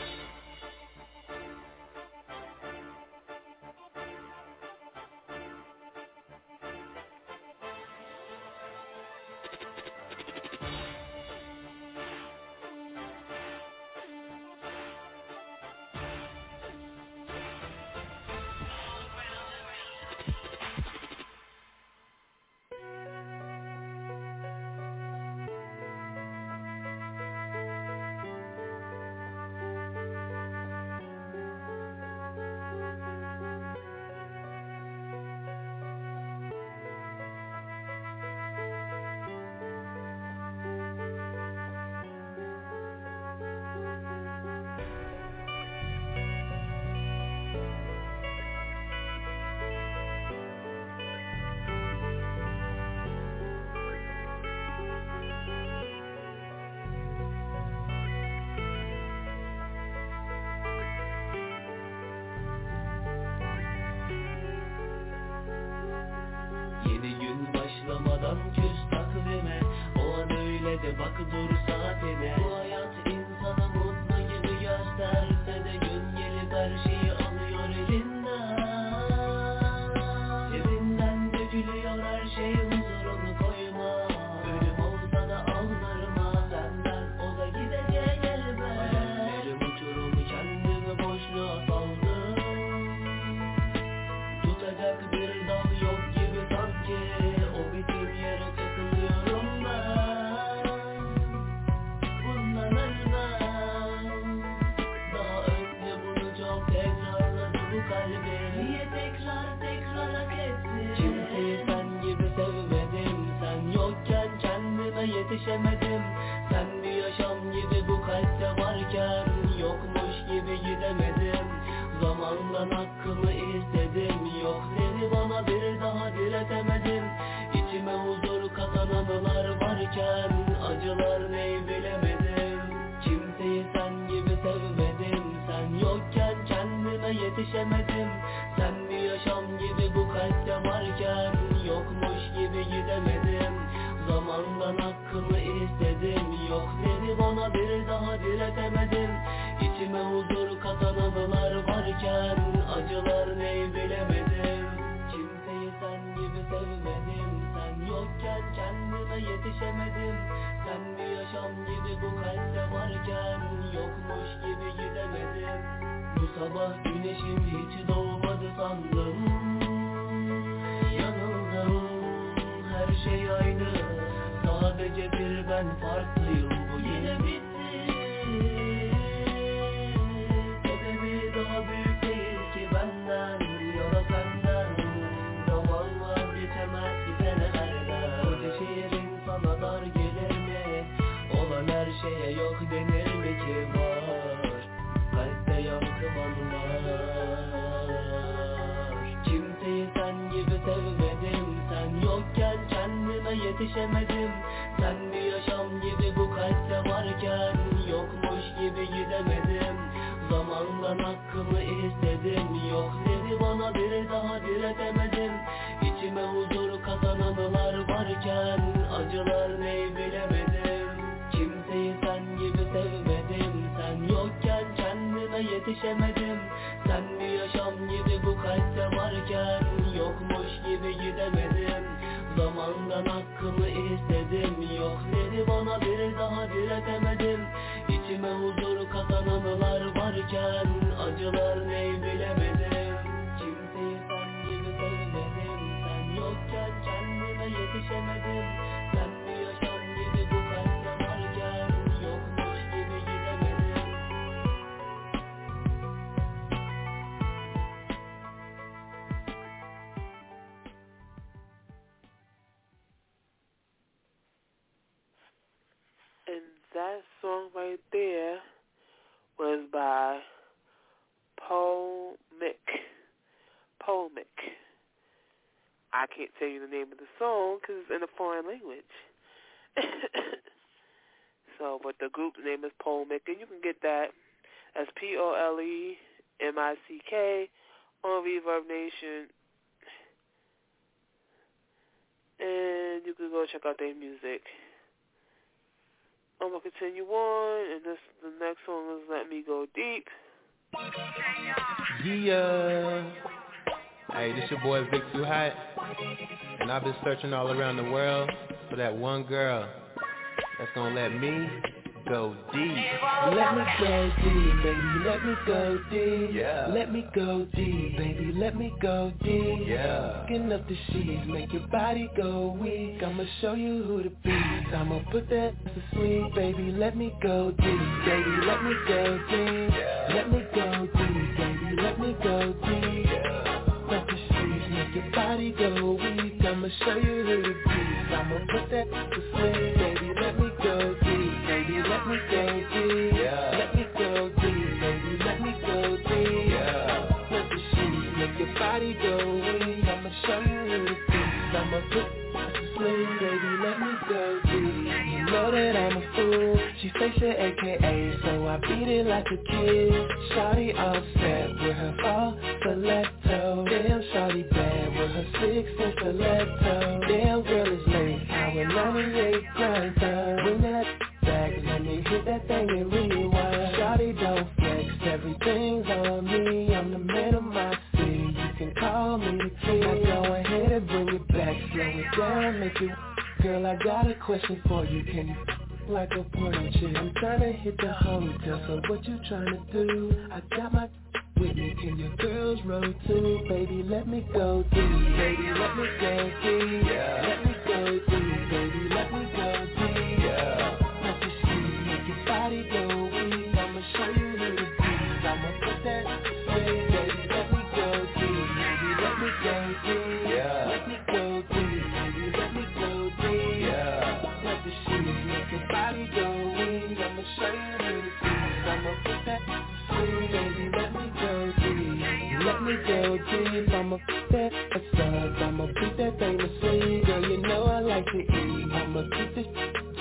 Yeni gün başlamadan küs takvime, o an öyle de bak dur saatine. Bu hayat insanı mutlu gibi gösterse de gün gelip her şeyi alıyor elinden. Cebinden dökülüyor her şey, huzurunu koyma. Ölüm olsa da aldırma senden, o da gidecek elbet. Hayallerim uçurum, kendimi boşluğa saldım. Tutacak bir dal yok gibi sanki, o bitim yere takılıyorum ben. Bundan ölmem. Daha önce bunu çok tekrarladı bu kalbim. Niye tekrar hak etsin? Kimseyi sen gibi sevmedim. Sen yokken kendime yetişemedim. Sen bir yaşam gibi bu kalpte varken, yokmuş gibi gidemedim. Zamandan hakkımı istedim, yok seni bana bir daha diretemedim. İçime huzur katan anılar varken, acılar ney bilemedim. Kimseyi sen gibi sevmedim. Sen yokken kendime yetişemedim. Sen bir yaşam gibi bu kalpte varken, yokmuş gibi gidemedim. Zamandan hakkımı istedim, yok seni bana bir daha diretemedim. İçime huzur katan anılar varken, acılar ney bilemedim. Kimseyi sen gibi sevmedim. Sen yokken kendime yetişemedim. Sen bir yaşam gibi bu kalpte varken, yokmuş gibi gidemedim. Bu sabah güneşim hiç doğmadı sandım. Yanıldım, her şey aynı. Sadece bir ben farklıyım, bu yine bitti. Sebebi daha büyük değil ki benden ya da senden. Zaman vazgeçemez ki senelerden. Koca şehrin sana dar gelir mi? Olan her şeye yok denir mi ki var? Kalpte yankıman var. Kimseyi sen gibi sevmedim. Sen yokken kendime yetişemedim. Sen bir yaşam gibi bu kalpte varken, yokmuş gibi gidemedim. Zamandan hakkımı istedim, yok seni bana bir daha diretemedim. İçime huzur katan anılar varken, acılar ney bilemedim. Kimseyi sen gibi sevmedim. Sen yokken kendime yetişemedim. Sen bir yaşam gibi bu kalpte varken, yokmuş gibi gidemedim. Zamandan hakkımı istedim, yok seni bana bir daha diretemedim. İçime huzur katan anılar varken, acılar ney bilemedim. Kimseyi sen gibi sevmedim. Sen yokken kendime yetişemedim. Sen bir yaşam gibi bu kalpte varken, yokmuş gibi gidemedim. And that song right there was by tell you the name of the song because it's in a foreign language. So, but the group name is Polemic, and you can get that as Polemick on Reverb Nation, and you can go check out their music. I'm gonna continue on, and the next song is "Let Me Go Deep." Yeah. Hey, this your boy Vic Too Hot, and I've been searching all around the world for that one girl that's gonna let me go deep. Let me go deep, baby, let me go deep. Yeah. Let me go deep, baby, let me go deep. Yeah. Skin up the sheets, make your body go weak. I'ma show you who to be. I'ma put that to sleep, baby, let me go deep. Baby, let me go deep. Yeah. Let me go deep, baby, let me go deep. Up the sheets, make your body go weak. I'ma show you who to be. I'ma put that to sleep, baby, let me go deep. Baby, let me go deep. Yeah. Let me go deep, baby, let me go deep. Yeah. Let the sheets make your body go weak. I'ma show you who to be. I'ma put to sleep, baby, let me go deep. You know that I'm a fool. She say she AKA, so I beat it like a kid. Shawty all set with her fall stiletto. Damn, shawty bad with her 6-inch stiletto. Damn, girl is late. Our 98 grind time. Bring that back, let me hit that thing and rewind. Shawty don't flex, everything's on me. I'm the man of my city. You can call me the king. Now go ahead and bring it back, slow it down, make it. Girl, I got a question for you. Can you like a porno chick? I'm tryna hit the hotel, so what you tryna do? I got my with me, can your girls roll too? Baby, let me go deep. Baby, let me go deep. Yeah. Let me go deep. Baby, let me go deep. Yeah. Let the sheets make your body go weak. I'ma show you who to be. I'ma put that sleep. Baby, let me go deep. Baby, let me go deep. Yeah. Let me go deep. Baby, let me go deep. Yeah. Let the sheets make your body go weak. I'ma show you who to be. I'ma put that sleep. Baby, let me go deep. Let me go deep. I'ma put that aside. I'ma beat that thing to sleep. Girl, you know I like to eat. I'ma keep this G.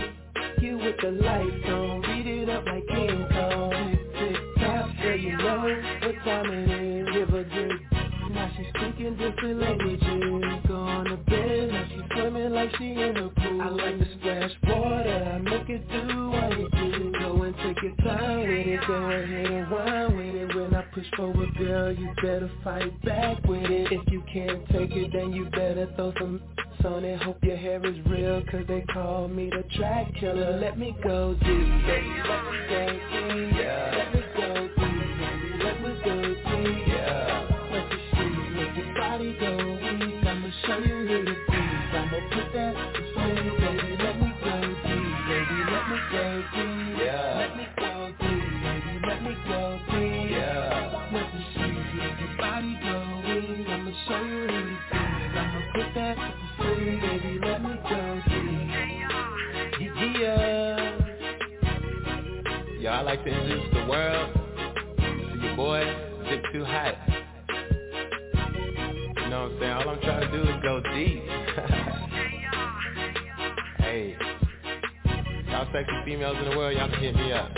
You with the lights on. Read it up like King Kong. Tick, tick, tock. Girl, you know what time it is. Give her good. Now she's speaking different languages. Going to bed. Now she's swimming like she in the pool. I like to splash water. I make it do what it do. Go and take your time with it. Go ahead and whine with it. When I push forward, girl, you better fight back with it. If you can't take it, then you better throw some on it. Hope your hair is real, cause they call me the track killer. Let me go deep, baby, let me go deep. Yeah. Let me go deep, baby, let me go deep. Yeah. Let the sheets make your body go weak. I'ma show you who to be. I'ma put that to sleep, baby, let me go deep. Baby, let me go deep. Yeah. Let me go deep, baby, let me go deep. Yeah. Let the sheets make your body go weak. I'ma show you who to be. I'ma put that to sleep, baby, let me go deep. Yeah. Yo, I like to introduce the world to your boy, Vic Too Hot. You know what I'm saying? All I'm trying to do is go deep. Hey, y'all sexy females in the world, y'all can hit me up.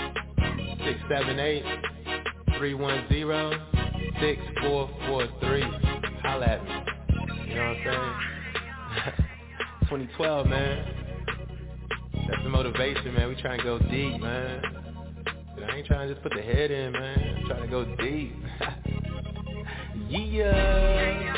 678-310-6443. Holla at me. You know what I'm saying? 2012, man. That's the motivation, man. We trying to go deep, man. But I ain't trying to just put the head in, man. I'm trying to go deep. Yeah.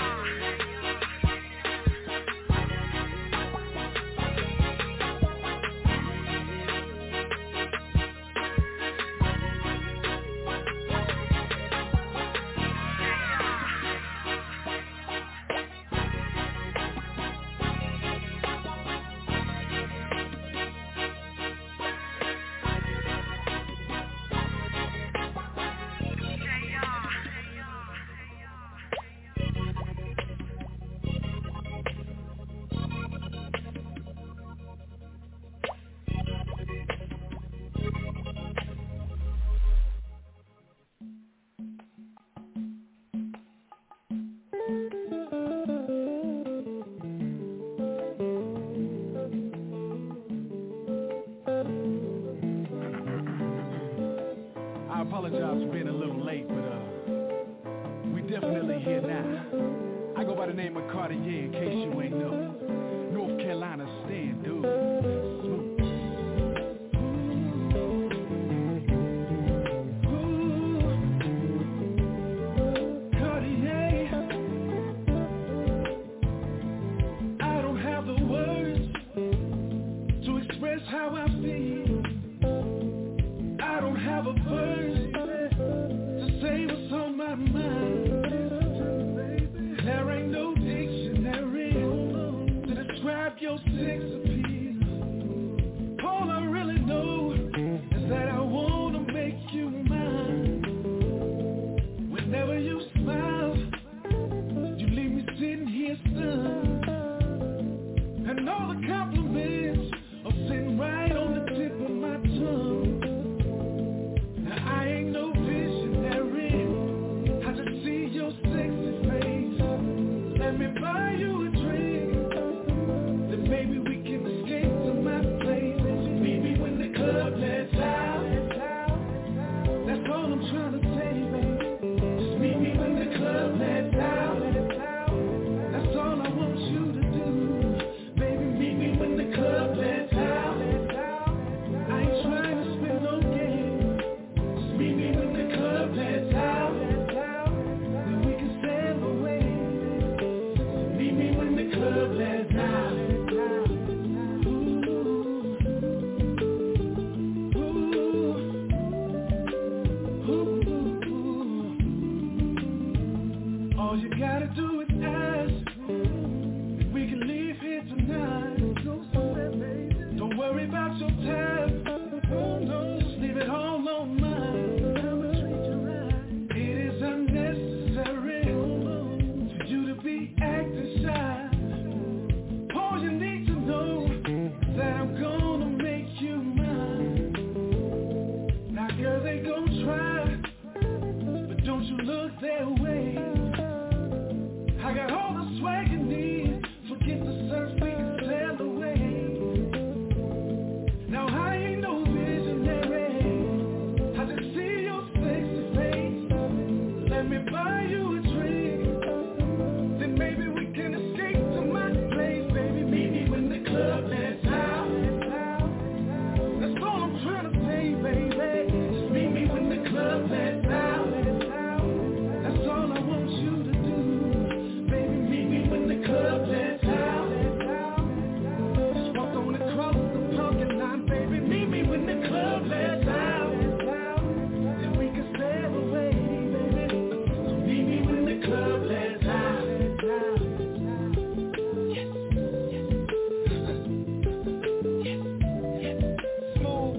apologize for being a little late, but we definitely here now. I go by the name of Cartier in case you ain't know. North Carolina stand, dude. Smooth. How I feel, I don't have a verse to say what's on my mind. There ain't no dictionary to describe your sex appeal. All I really know is that I wanna make you mine. Whenever you smile, you leave me sitting here stunned, and all the compliments sitting right on the tip of my tongue. Now I ain't no visionary, I just see your sexy face. Let me buy you a drink, then maybe we can escape to my place. Meet me when the club lets out, that's all I'm trying to say, baby. Just meet me when the club lets out, that's all I want you to do. Baby, meet me when the club lets out. All you gotta do is ask, and we can leave here tonight. Don't worry about your tab, just leave it all on mine. It is unnecessary for you to be acting shy. All you need to know is that I'm gonna make you mine. Now girl, they gon' try, but don't you look their way. I got all the swag you need, forget the surf, we can sail away. Now I ain't no visionary, I just see your sexy face. Let me buy you a drink, then maybe we can escape to my place. Baby, meet me when the club lets out, that's all I'm trying to say, baby. Just meet me when the club lets out, that's all I want you to do. When the club lets out, just walk on across the parking lot, baby. Meet me when the club lets out, and we can sail away, baby. So meet me when the club lets out. Yes, yes, yes, smooth.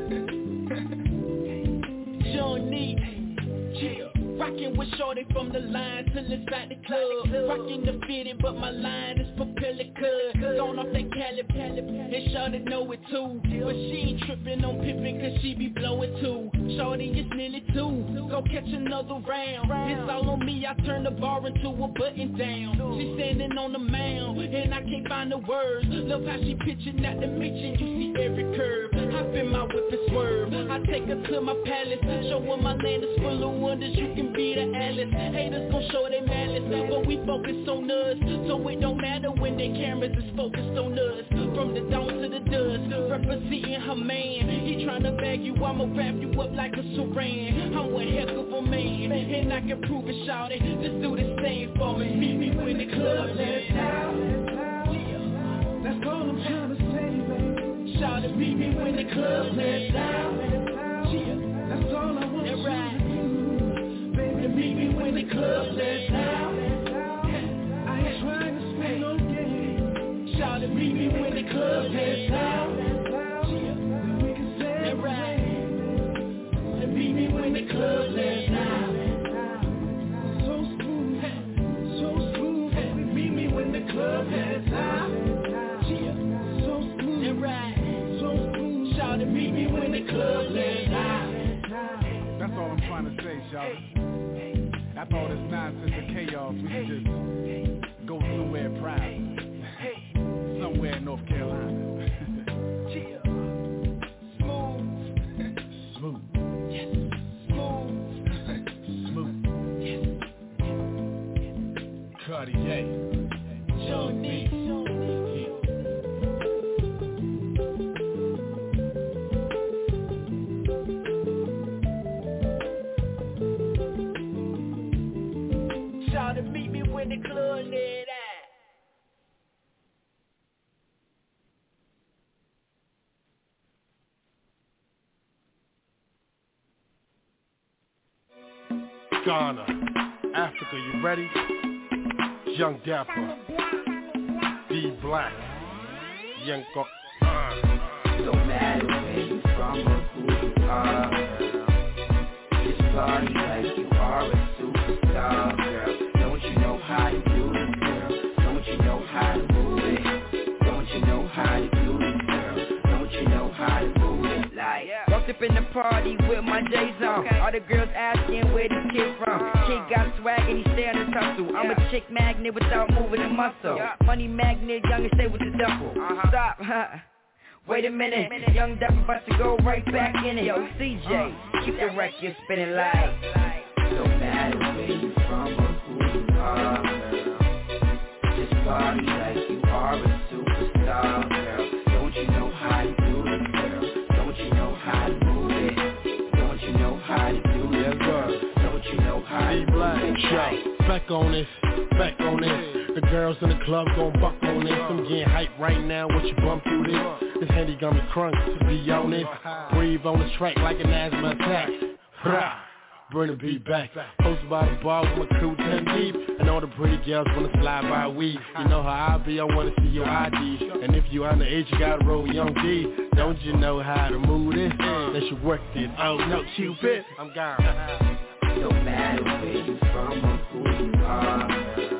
Johnny, chill. Rockin' with shorty from the line till inside the club. Rockin' the fitted, but my line is propeller cut. Gone off that Cali, and shorty know it too. But she ain't trippin' on pimpin' cause she be blowin' too. Shorty is nearly 2, go catch another round. It's all on me, I turn the bar into a button down. She standing on the mound, and I can't find the words. Love how she pitchin' at the mention, you see every curve. Hop in my whip and swerve, I take her to my palace. Show her my land is full of wonders, you can be the Alice. Haters gon' show their malice, but we focus on us, so it don't matter when their cameras is focused on us. From the dawn to the dusk, representing her man. He tryna bag you, I'ma wrap you up like a saran. I'm one heck of a man, and I can prove it, shawty. Just do the same for me. Meet me when the club lets out, that's all I'm tryna say, baby. Shawty, meet me when the club lets out, that's all I want you to do. Baby, meet me when the club lets out. I ain't trying to spend no game. Shawty, meet me when the club lets out, then we can sail away. And meet me when the club lets out. So smooth, so smooth. Baby, meet me when the club lets out. So smooth, so smooth. Shawty, meet me when the club lets out. That's all I'm trying to say, shawty. After all this nonsense and chaos, we can just go somewhere private. Somewhere in North Carolina. Smooth. Smooth. Yes. Smooth. the club and that. Ghana, Africa, you ready? Young Dapper, D Black, Young Don't matter where you from or who you are, just party like you are a superstar, girl. Don't you know how to do it, girl? Don't you know how to move it? Don't you know how to do it, girl? Don't you know how to move it? Like walked up in the party with my J's on. All the girls asking where this kid from. Kid got swag and he stay on his hustle. I'm a chick magnet without moving a muscle. Money magnet, young and stay with the duffel. Stop, wait a minute, young Dapper about to go right back in it. Yo, CJ, keep the record spinning like. Don't matter where you from or who you are, girl. Just party like you are a superstar, girl. Don't you know how to do it, girl? Don't you know how to move it? Don't you know how to do it, girl? Don't you know how to move it? Back on this, back on this. The girls in the club gon' buck on this. I'm getting hype right now, what you bump through this? This handy got me crunk, to be honest. Breathe on the track like an asthma attack. Bring the beat back. Posted by the bar with my crew 10 deep. And all the pretty girls wanna slide by weed. You know how I be, I wanna see your ID. And if you underage, you gotta roll Young D. Don't you know how to move this? That you work it. Oh no, Cupid, I'm gone. Don't matter where you from or who you are, girl.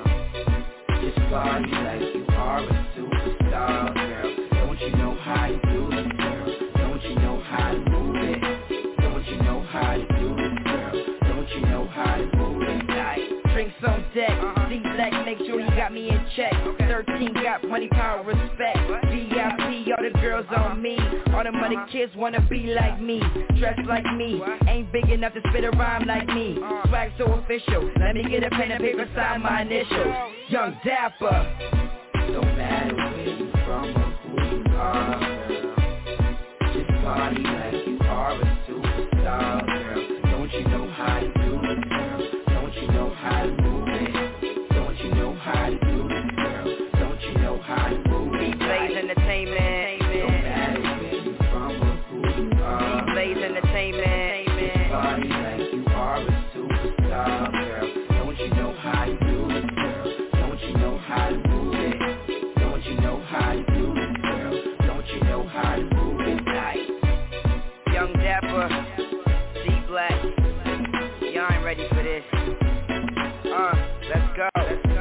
Just party like you are a superstar, girl. Don't you know how to do it, girl? Don't you know how to move it? Don't you know how to do it, girl? Don't you know how to move it? Like drinks on deck, D-Black, make sure you got me in check. 13 got money, power, respect. VIP, all the girls on me. All the money kids wanna be like me. Dressed like me, ain't big enough to spit a rhyme like me. Swag so official, let me get a pen and paper, sign my initials. Young Dapper. Don't matter where you from or who you are, girl. Just party like you are a superstar, girl. Don't you know how to do it, girl? Don't you know how to move it? Don't you know how to do it, girl? Don't you know how to move it? D-Blaze Entertainment. Don't matter where you from or who you are. D-Blaze Entertainment. Just party like you are a superstar, girl. Don't you know how to do it, girl? Don't you know how to move it? Don't you know how to do it, girl? Don't you know how to move it? Like Young Dapper, D-Black. Y'all ain't ready for this. Let's go. Let's go.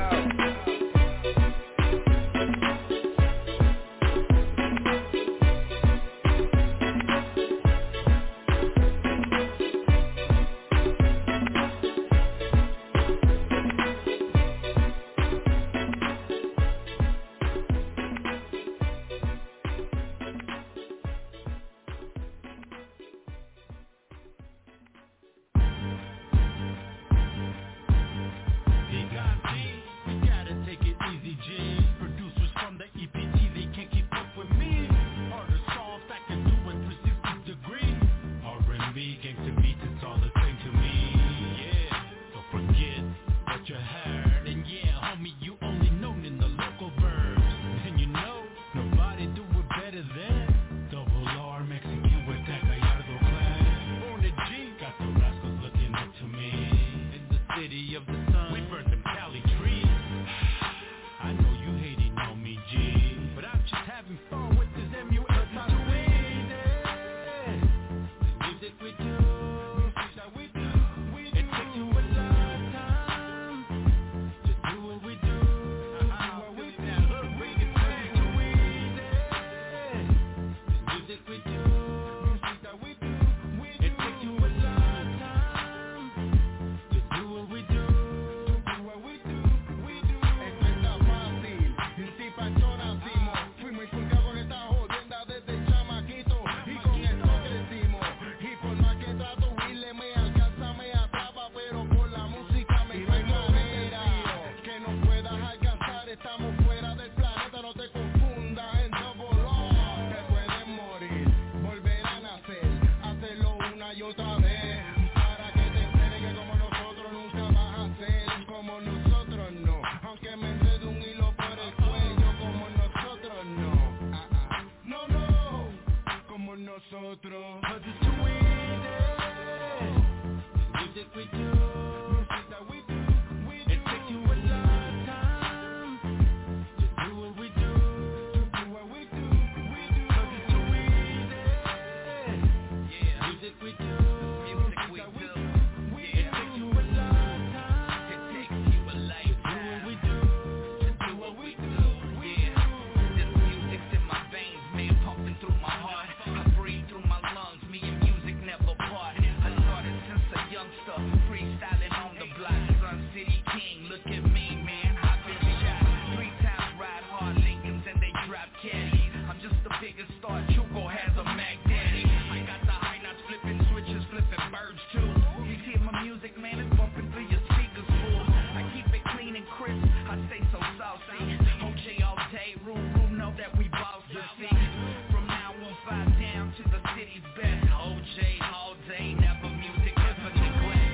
'cause it's too easy. Music we do, music that we do. It takes you a lifetime to do what we do, do what we do, 'cause it's too easy. Yeah, music we do, music we do. It takes you a lifetime. It takes you a lifetime to do what we do. Yeah, this music's in my veins, man, pumping through my heart. I breathe through my lungs, me and music never part. I started since a youngster, freestyling on the block. Sun City King, look at me, man, I've been shot 3 times, ride hard Lincolns and they drop caddies. I'm just the biggest star, Chugo has a Mac Daddy. I got the high knots, flipping switches, flipping birds too. You hear my music, man, it's bumping through your speakers, fool. I keep it clean and crisp, I stay so saucy. OJ all day, Rule know that we bossy. See, from now on 5 down to the city's best. OJ all day, never music, never neglect.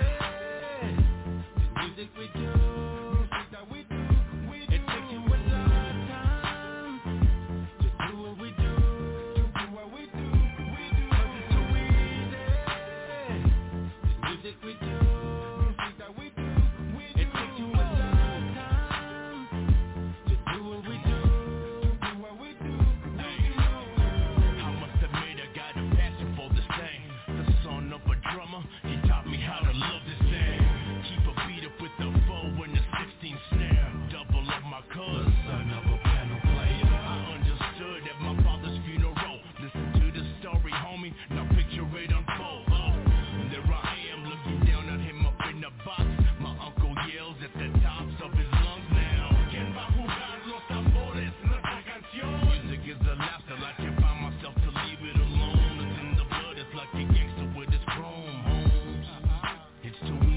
Music we do, music that we do. It takes you a lifetime to do what we do, do what we do, 'cause it's too easy. Music we do, music that we do. It takes you a lifetime to do what we do, do what we do. I must admit I got a passion for this thing. The son of a drummer, he taught me how to love this thing. Keep a beat up with the 4 and the 16 snare. Double up my cuz, son of a piano player. I understood at my father's funeral. Listen to the story, homie, now picture it unfold. And there I am, looking down at him up in the box. My uncle yells at the tops of his lungs now. ¿Quién va a jugar los tambores? Nuestra canción. Music is a lifestyle, I can't find myself to leave it alone. It's in the blood, it's like a gangster with his chrome, homes. It's too easy.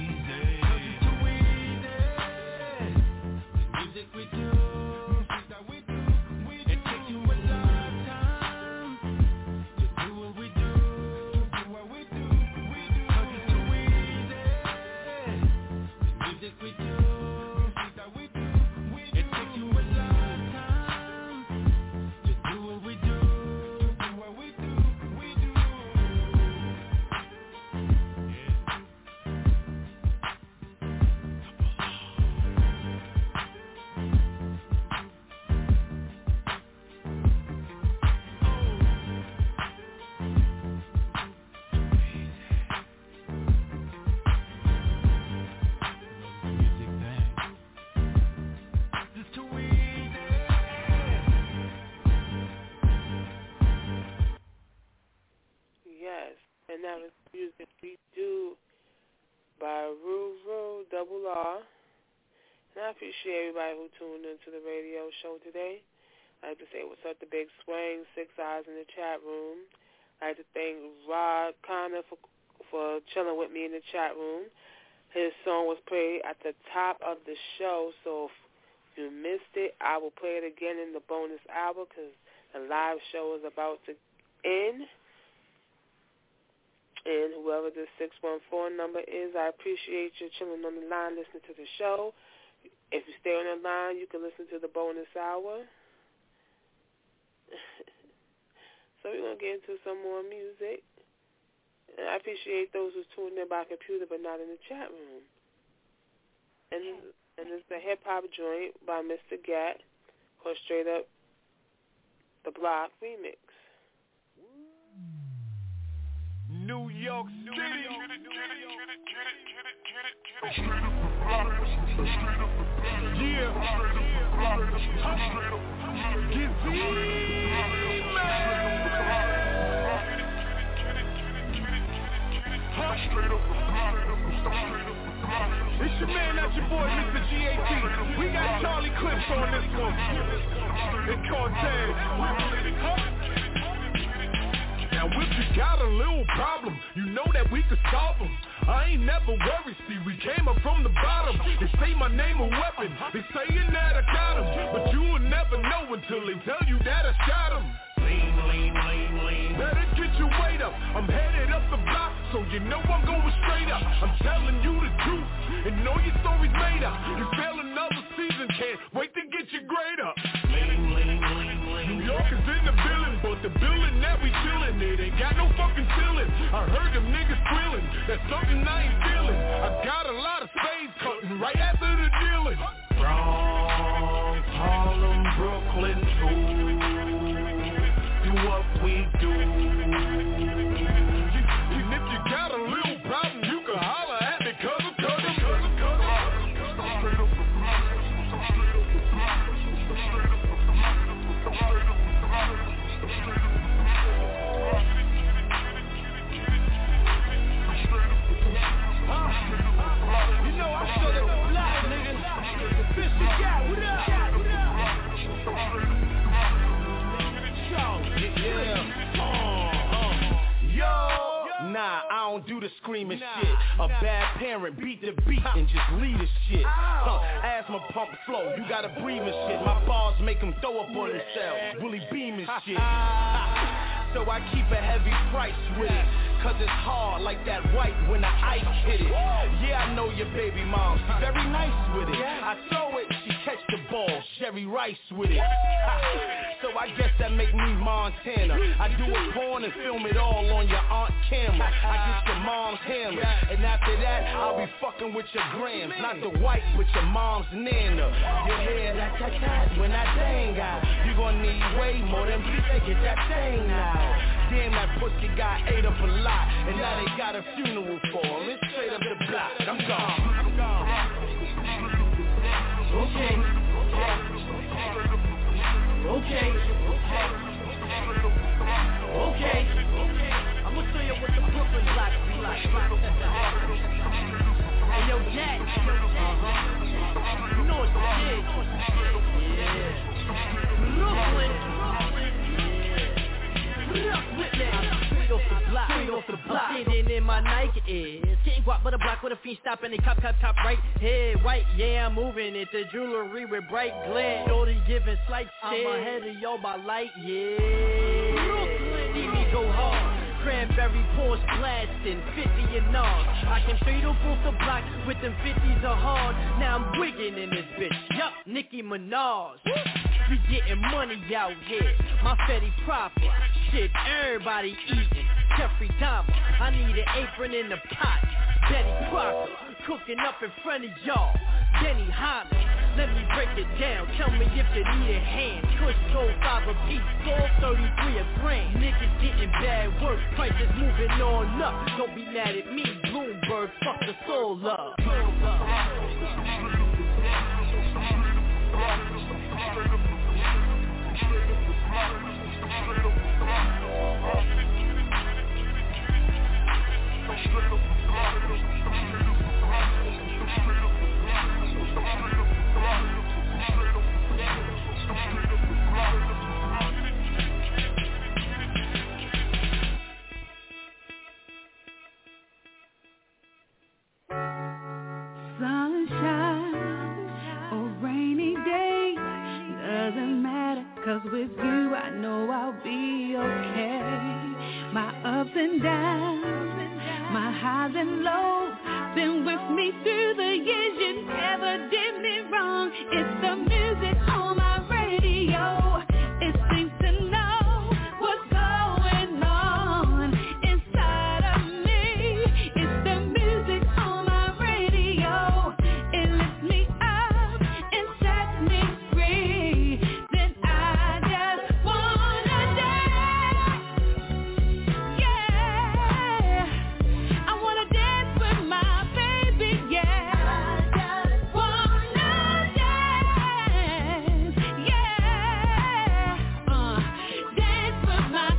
Music we do, music that we do. It takes you a lifetime to do what we do, do what we do, 'cause it's too easy. Music we do, music that we do. It takes you a lifetime to do what we do, do what we do, It's too easy. Yes, and that was Music We Do by Ruru Double R. And I appreciate everybody who tuned into the radio show today. I'd like to say what's up to Big Swing, 6 Eyes in the chat room. I'd like to thank Rod Connor for chilling with me in the chat room. His song was played at the top of the show, so if you missed it, I will play it again in the bonus hour because the live show is about to end. And whoever the 614 number is, I appreciate you chilling on the line listening to the show. If you stay on the line, you can listen to the bonus hour. So we're going to get into some more music. And I appreciate those who tuned in by computer but not in the chat room. And it's the hip-hop joint by Mr. Gat called Straight Up the Block Remix. New York City. Yeah. It's your man, not your boy, Mr. G.A.T. We got Charlie Clips on this one. It's Cortez. Now if you got a little problem, you know that we could solve them. I ain't never worried, see, we came up from the bottom. They say my name a weapon, they saying that I got him. But you will never know until they tell you that I shot him. Lean. Better get your weight up, I'm headed up the block, so you know I'm going straight up. I'm telling you the truth, and know your story's made up. You fail another season, can't wait to get your grade up. New York is in the building, but the building that we chillin', it ain't got no fucking ceiling. I heard them niggas squealing, that's something I ain't feeling. I got a lot of spades cutting right after the dealing. Bronx, Harlem, Brooklyn too. Do what we do. And if you got a little problem, you can holler at me, cause I'm coming. You know I showed up the block, nigga. The fish you got, what up? Yo. Nah, I don't do the screaming shit. A bad parent, beat the beat and just lead the shit. Asthma pump flow, you gotta breathe and shit. My bars make them throw up on themselves, Willie Beam and shit. So I keep a heavy price with it, cause it's hard like that white when the ice hit it. Yeah, I know your baby mom, she's very nice with it. I throw it, she catch the ball, Sherry Rice with it. So I guess that make me Montana. I do a porn and film it all on your aunt camera. I get your mom's hammer, and after that, I'll be fucking with your grams. Not the white, but your mom's nana. You hear that tat when I dang out. You gon' need way more than bitch to get that thing out. Damn, that pussy guy ate up a lot, and now they got a funeral for him. It's straight up the block. I'm gone. Okay. I'ma show you what the Brooklyn block be like. Hey, yo, Jack. You know it's the shit. Yeah. Brooklyn. Straight off the block, I'm sitting in my Nike Airs, getting guap with a block with a fiend stopping the cop right head white, yeah, I'm moving it, the jewelry with bright glare, shorty giving slight shit, I'm ahead of y'all by light, yeah, Brooklyn, see me go hard. Cranberry pores blasting, 50 and all. I can straight up off the block with them 50s are hard. Now I'm wigging in this bitch, yup, Nicki Minaj. We getting money out here, my Fetty profit. Shit, everybody eating. Jeffrey Dahmer, I need an apron in the pot. Betty Crocker, cooking up in front of y'all. Denny Hanna, let me break it down. Tell me if you need a hand. Kush gold 5 a piece, gold 33 a gram. Niggas getting bad work, prices moving on up. Don't be mad at me, Bloomberg, fuck the soul up. Sunshine or rainy day, doesn't matter, 'cause with you I know I'll be okay. My ups and downs, my highs and lows, been with me through the years, you never did me wrong. It's the music on my radio, it seems to know what's going on inside of me. It's the music on my radio, it lifts me up and sets me free. Then I just wanna dance, yeah, I wanna dance with my baby, yeah, I just wanna dance, yeah, dance with my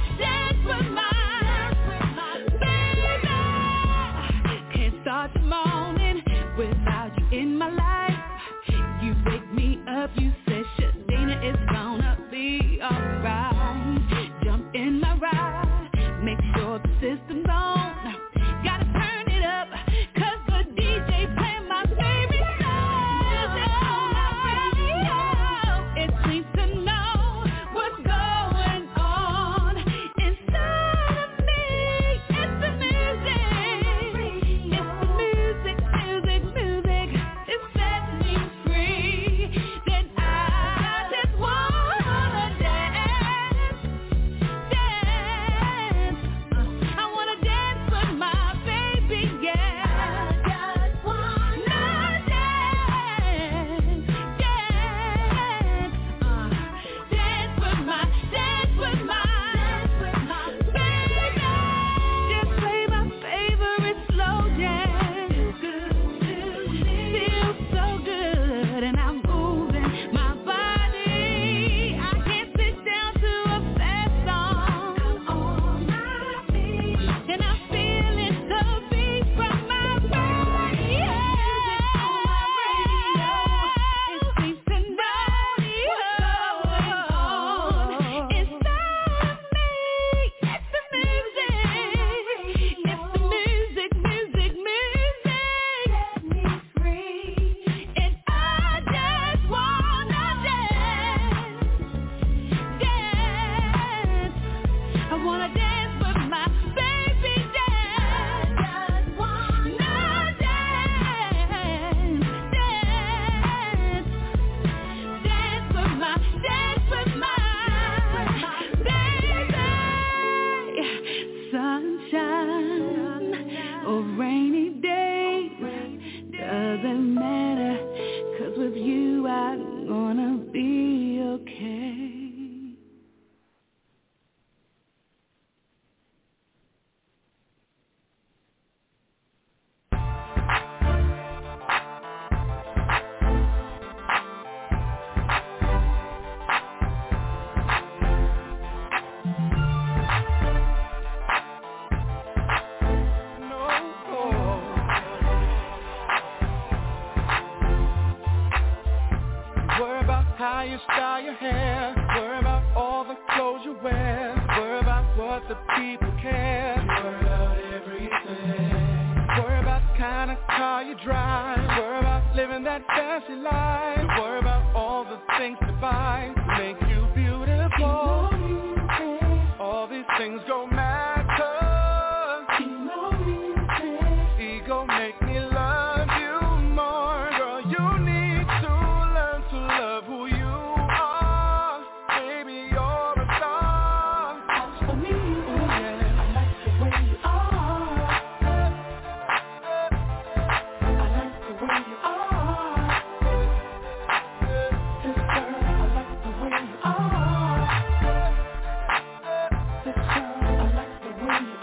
baby. Can't start the morning without you in my life. You wake me up, you say, Shadina, it's gonna be alright. Jump in my ride, make sure the system's on. Gotta turn it up, 'cause the DJ playing my favorite song. It seems to know what's going on inside of me. It's the music, it sets me free. Then I just wanna dance, sunshine or rainy days, doesn't matter, 'cause with you I'm gonna be okay. How you style your hair, worry about all the clothes you wear, worry about what the people care, worry about everything, worry about the kind of car you drive, worry about living that fancy life, worry about all the things to buy, make you beautiful, all these things don't matter, ego make me love you more, girl, you need to learn to love who you are, baby, you're a star. As for me, yeah, I like the way you are. I like the way you are. This girl, I like the way you are. This girl, I like the way you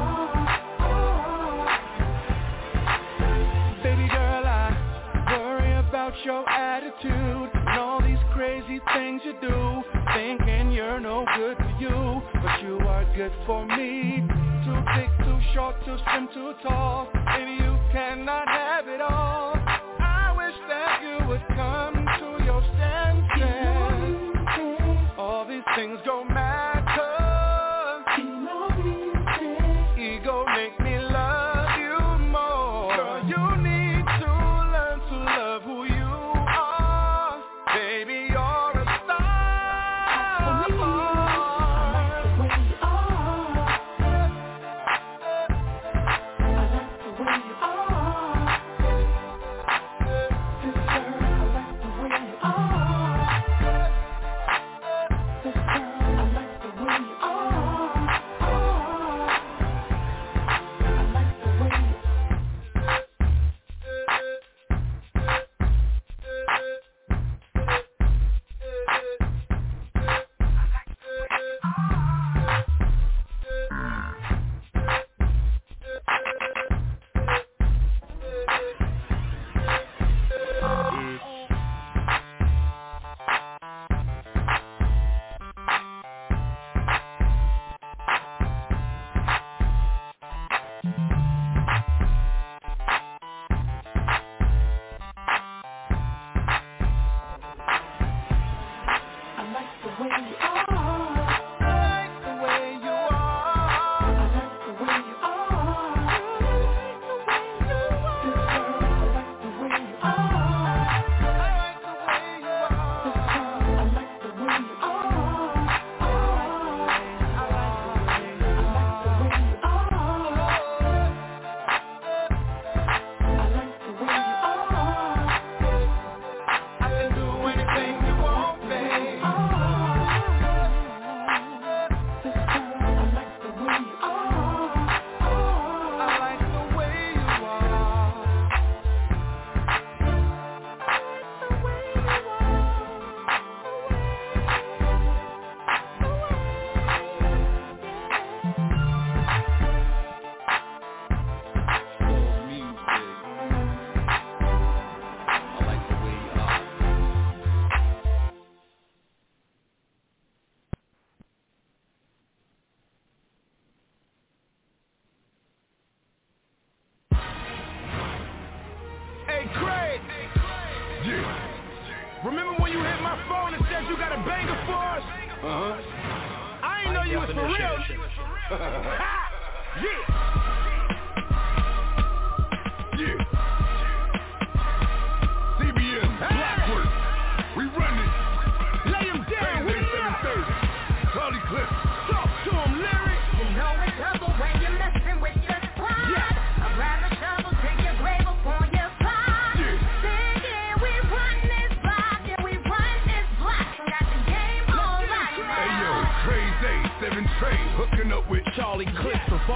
are. Baby girl, I worry about your attitude and all these crazy things you do, thinking you're no good for you, but you are good for me. Too thick, too short, too slim, too tall, baby, you cannot have it all. I wish that you would come to your senses. All these things don't matter. Ego make me love you more. Girl, you need to learn to love who you are. Baby, you're a star. I like the way you are. I like the way you are. This girl, I like the way you are. This girl, I like the way you are. I like the way you Remember when you hit my phone and said you got a banger for us? I ain't know you was for real. Yeah. CBN, Blackwood, we run it. Lay him down, we 730. Charlie Cliff. Talk to him, lyric. You know it's trouble when you're messing with your pride. Yeah. I'd rather shovel to your grave upon your pride. Singing, we run this block, yeah, we run this block. Got the game all right now. Hey yo, Crazy 7 Trey, hooking up with Charlie Cliff, the bar with you.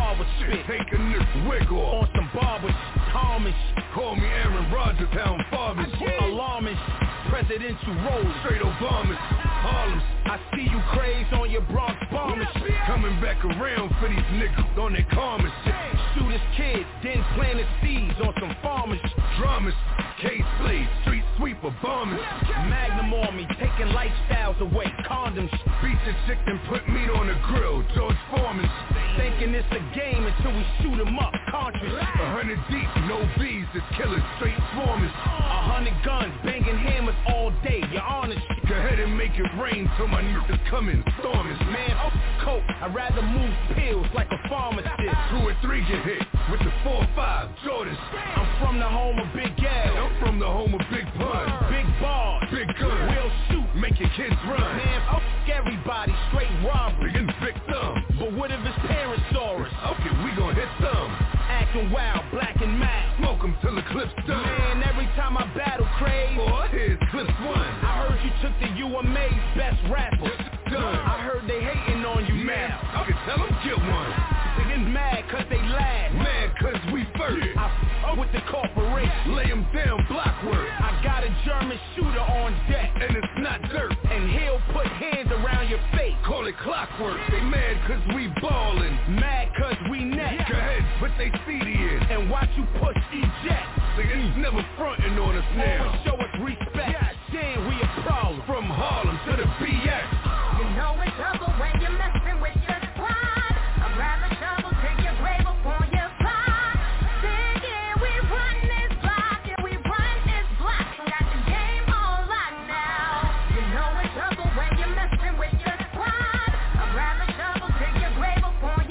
spit. Taking this wig off. On some barbers, Thomas. Call me Aaron Rodgers, how I'm fathers. Alarmist, presidential roles. Straight Obamas, Harlem's. I see you craze on your Bronx bombers. Coming back around for these niggas on their karmas. Shoot his kid, then plant his seeds on some farmers. Dramas, K-Slade, street sweeper bombers. Magnum on me, taking lifestyles away, condoms. Beat your chick and put meat on the grill, George Foreman. Thinking it's a game until we shoot him up, Contras. 100 deep, no B's, just killers, straight swarmers. 100 guns, banging hammers all day, you're honest. Go ahead and make it rain till my niggas coming, stormers. Man, coke, I'd rather move pills like a pharmacist. 2 or 3 get hit with the 4 or 5 Jordans. I'm from the home of Big Al. I'm from the home of Big Pun. Big bars, big guns. We'll shoot, make your kids run. Man, everybody, straight robbery. Big and victim. But what if his parents saw us? Okay, we gon' hit some. Acting wild, black and mad. Smoke 'em till the clip's done. Man, every time I battle craze, boy, here's clips 1. I heard you took the UMA's best rapper. I heard they hating on you now. Okay, tell them get one. They getting mad cause they last. Mad cause we first. I with the corporation. Lay them down, block work. I got a German shooter on deck. And it's not dirt. And he'll put hands around your face. Call it clockwork. They mad cause we ballin'. Mad cause we next. Go ahead, put they CD in. And watch you push eject. Niggas never frontin' on us now. Always show us respect. Damn, we a problem. From Harlem to the BX. You know it's trouble when you're messing with your squad. I'd rather shovel till your grave upon your plot. Say yeah, we run this block, yeah, we run this block. Got the game all locked now. You know it's trouble when you're messing with your squad. I'd rather shovel till your grave upon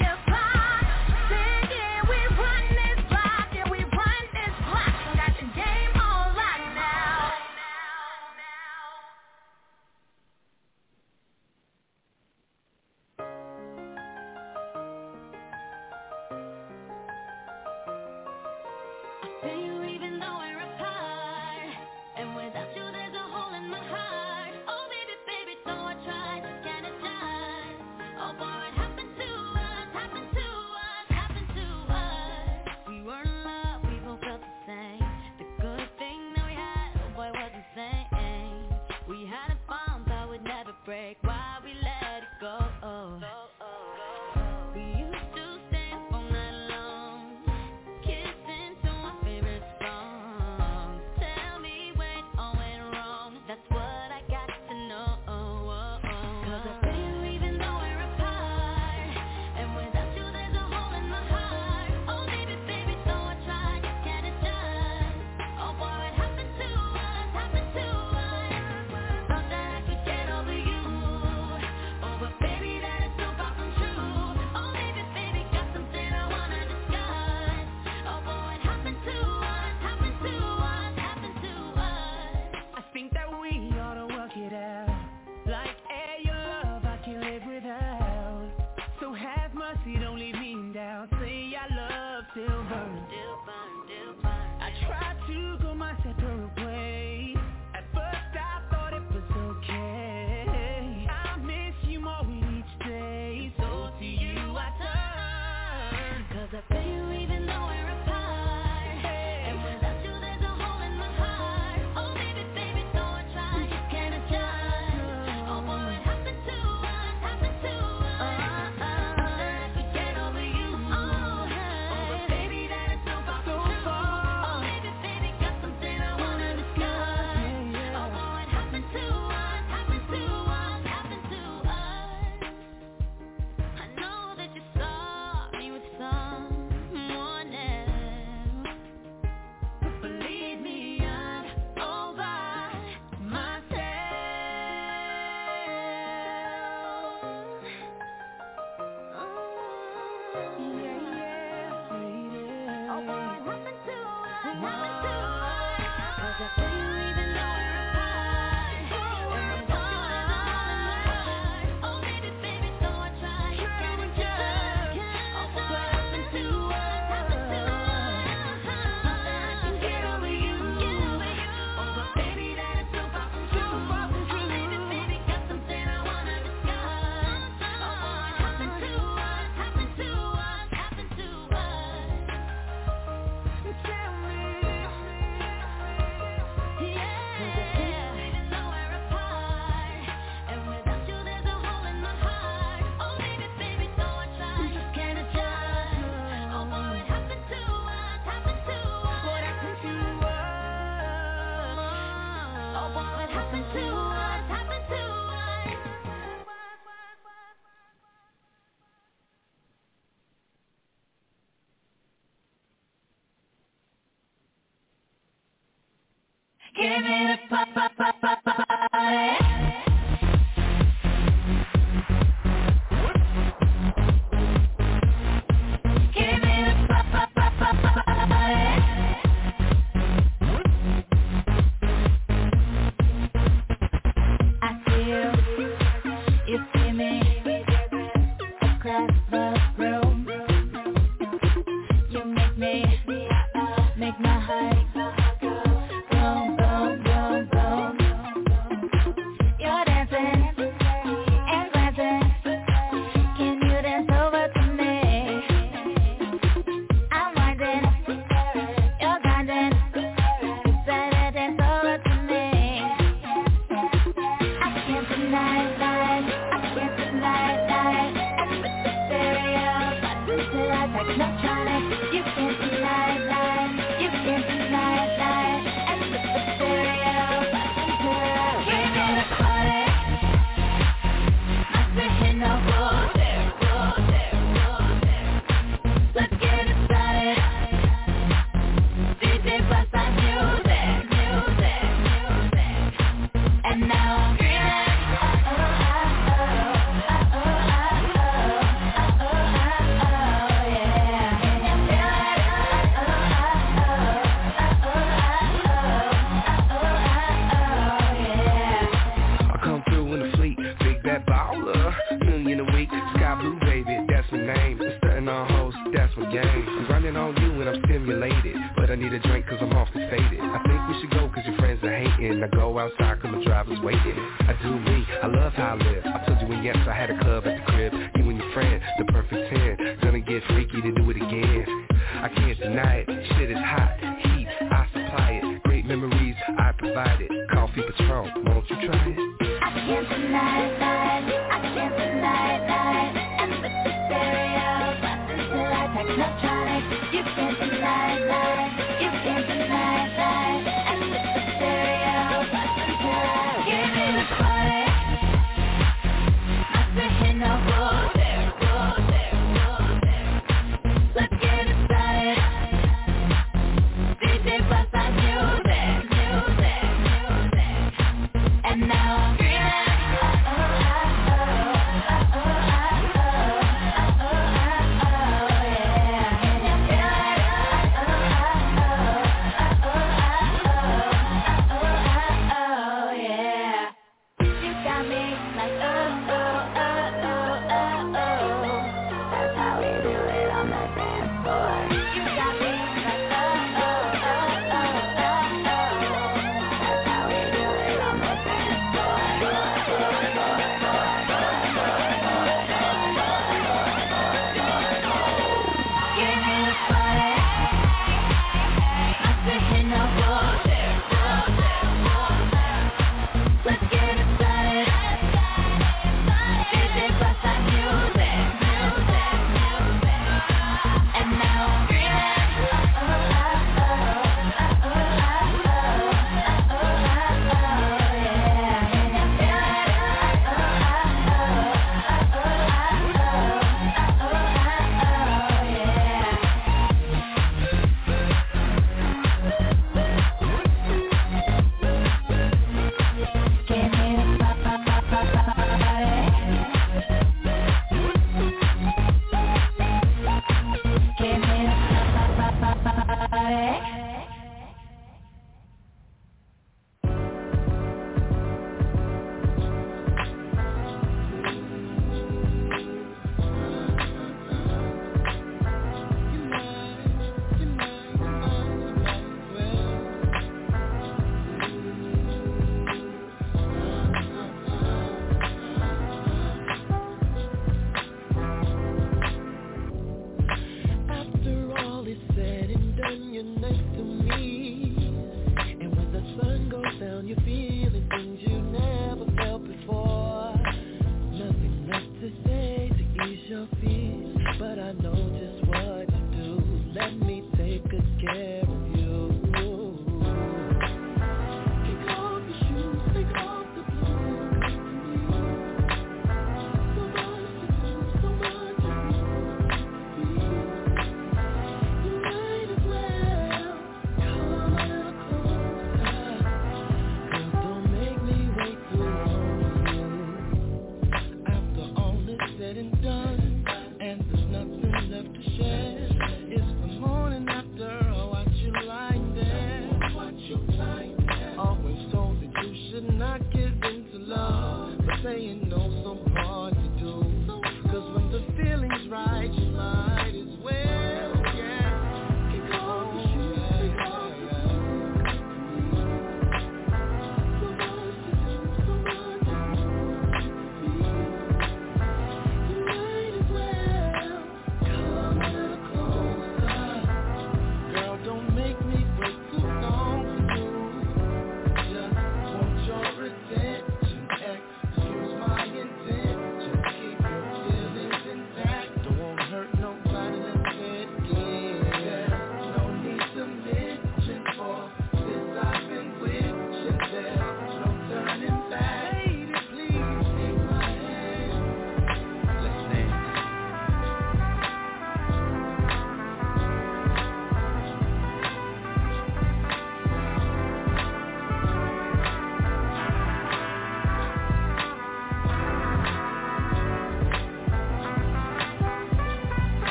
Give me the party.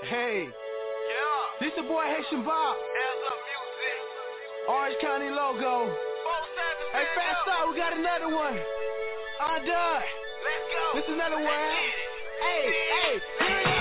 Hey. This the boy Haitian Bob. Orange County logo. Hey, Fast Star, we got another one. Undone. Let's go. This is another one. Hey, here we go.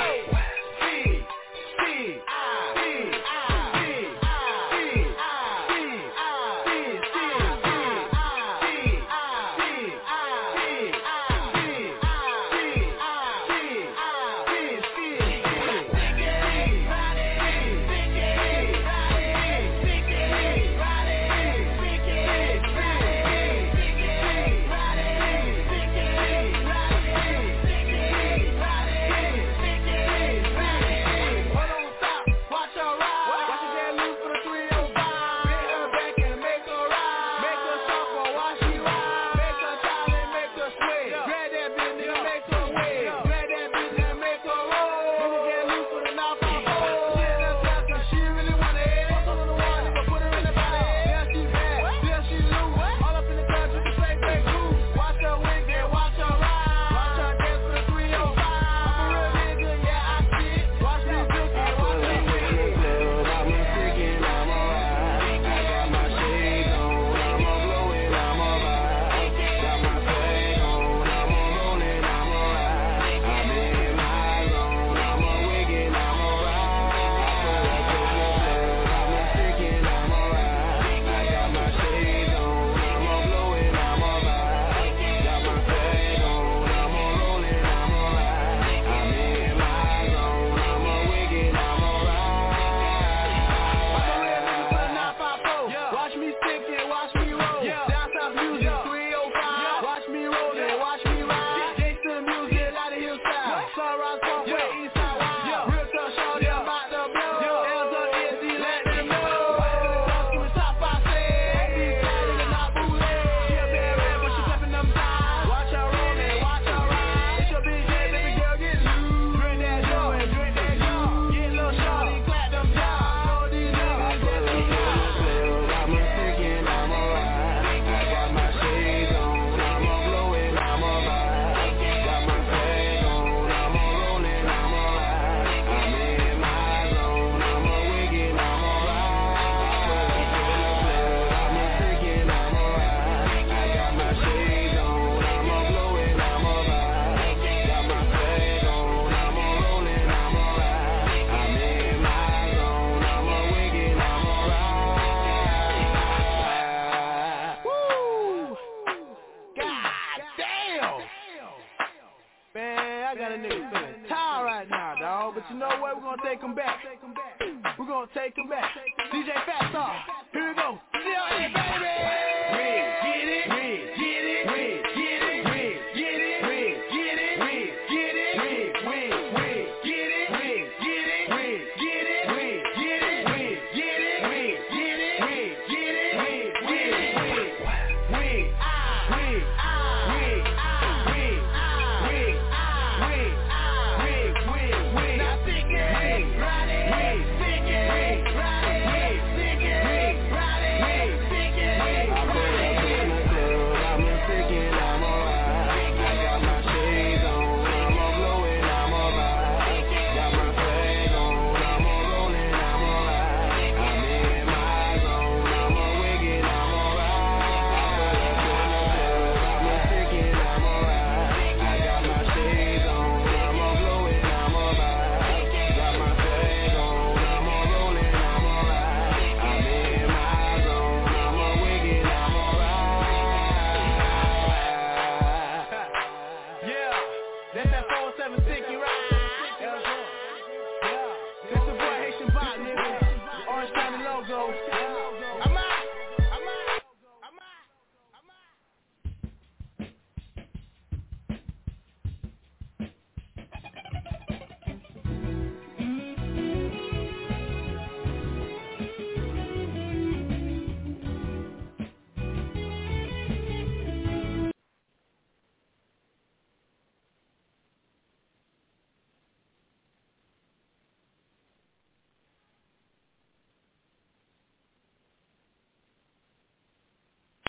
Take him back. We're gonna take him back. DJ Fast Star, here we go.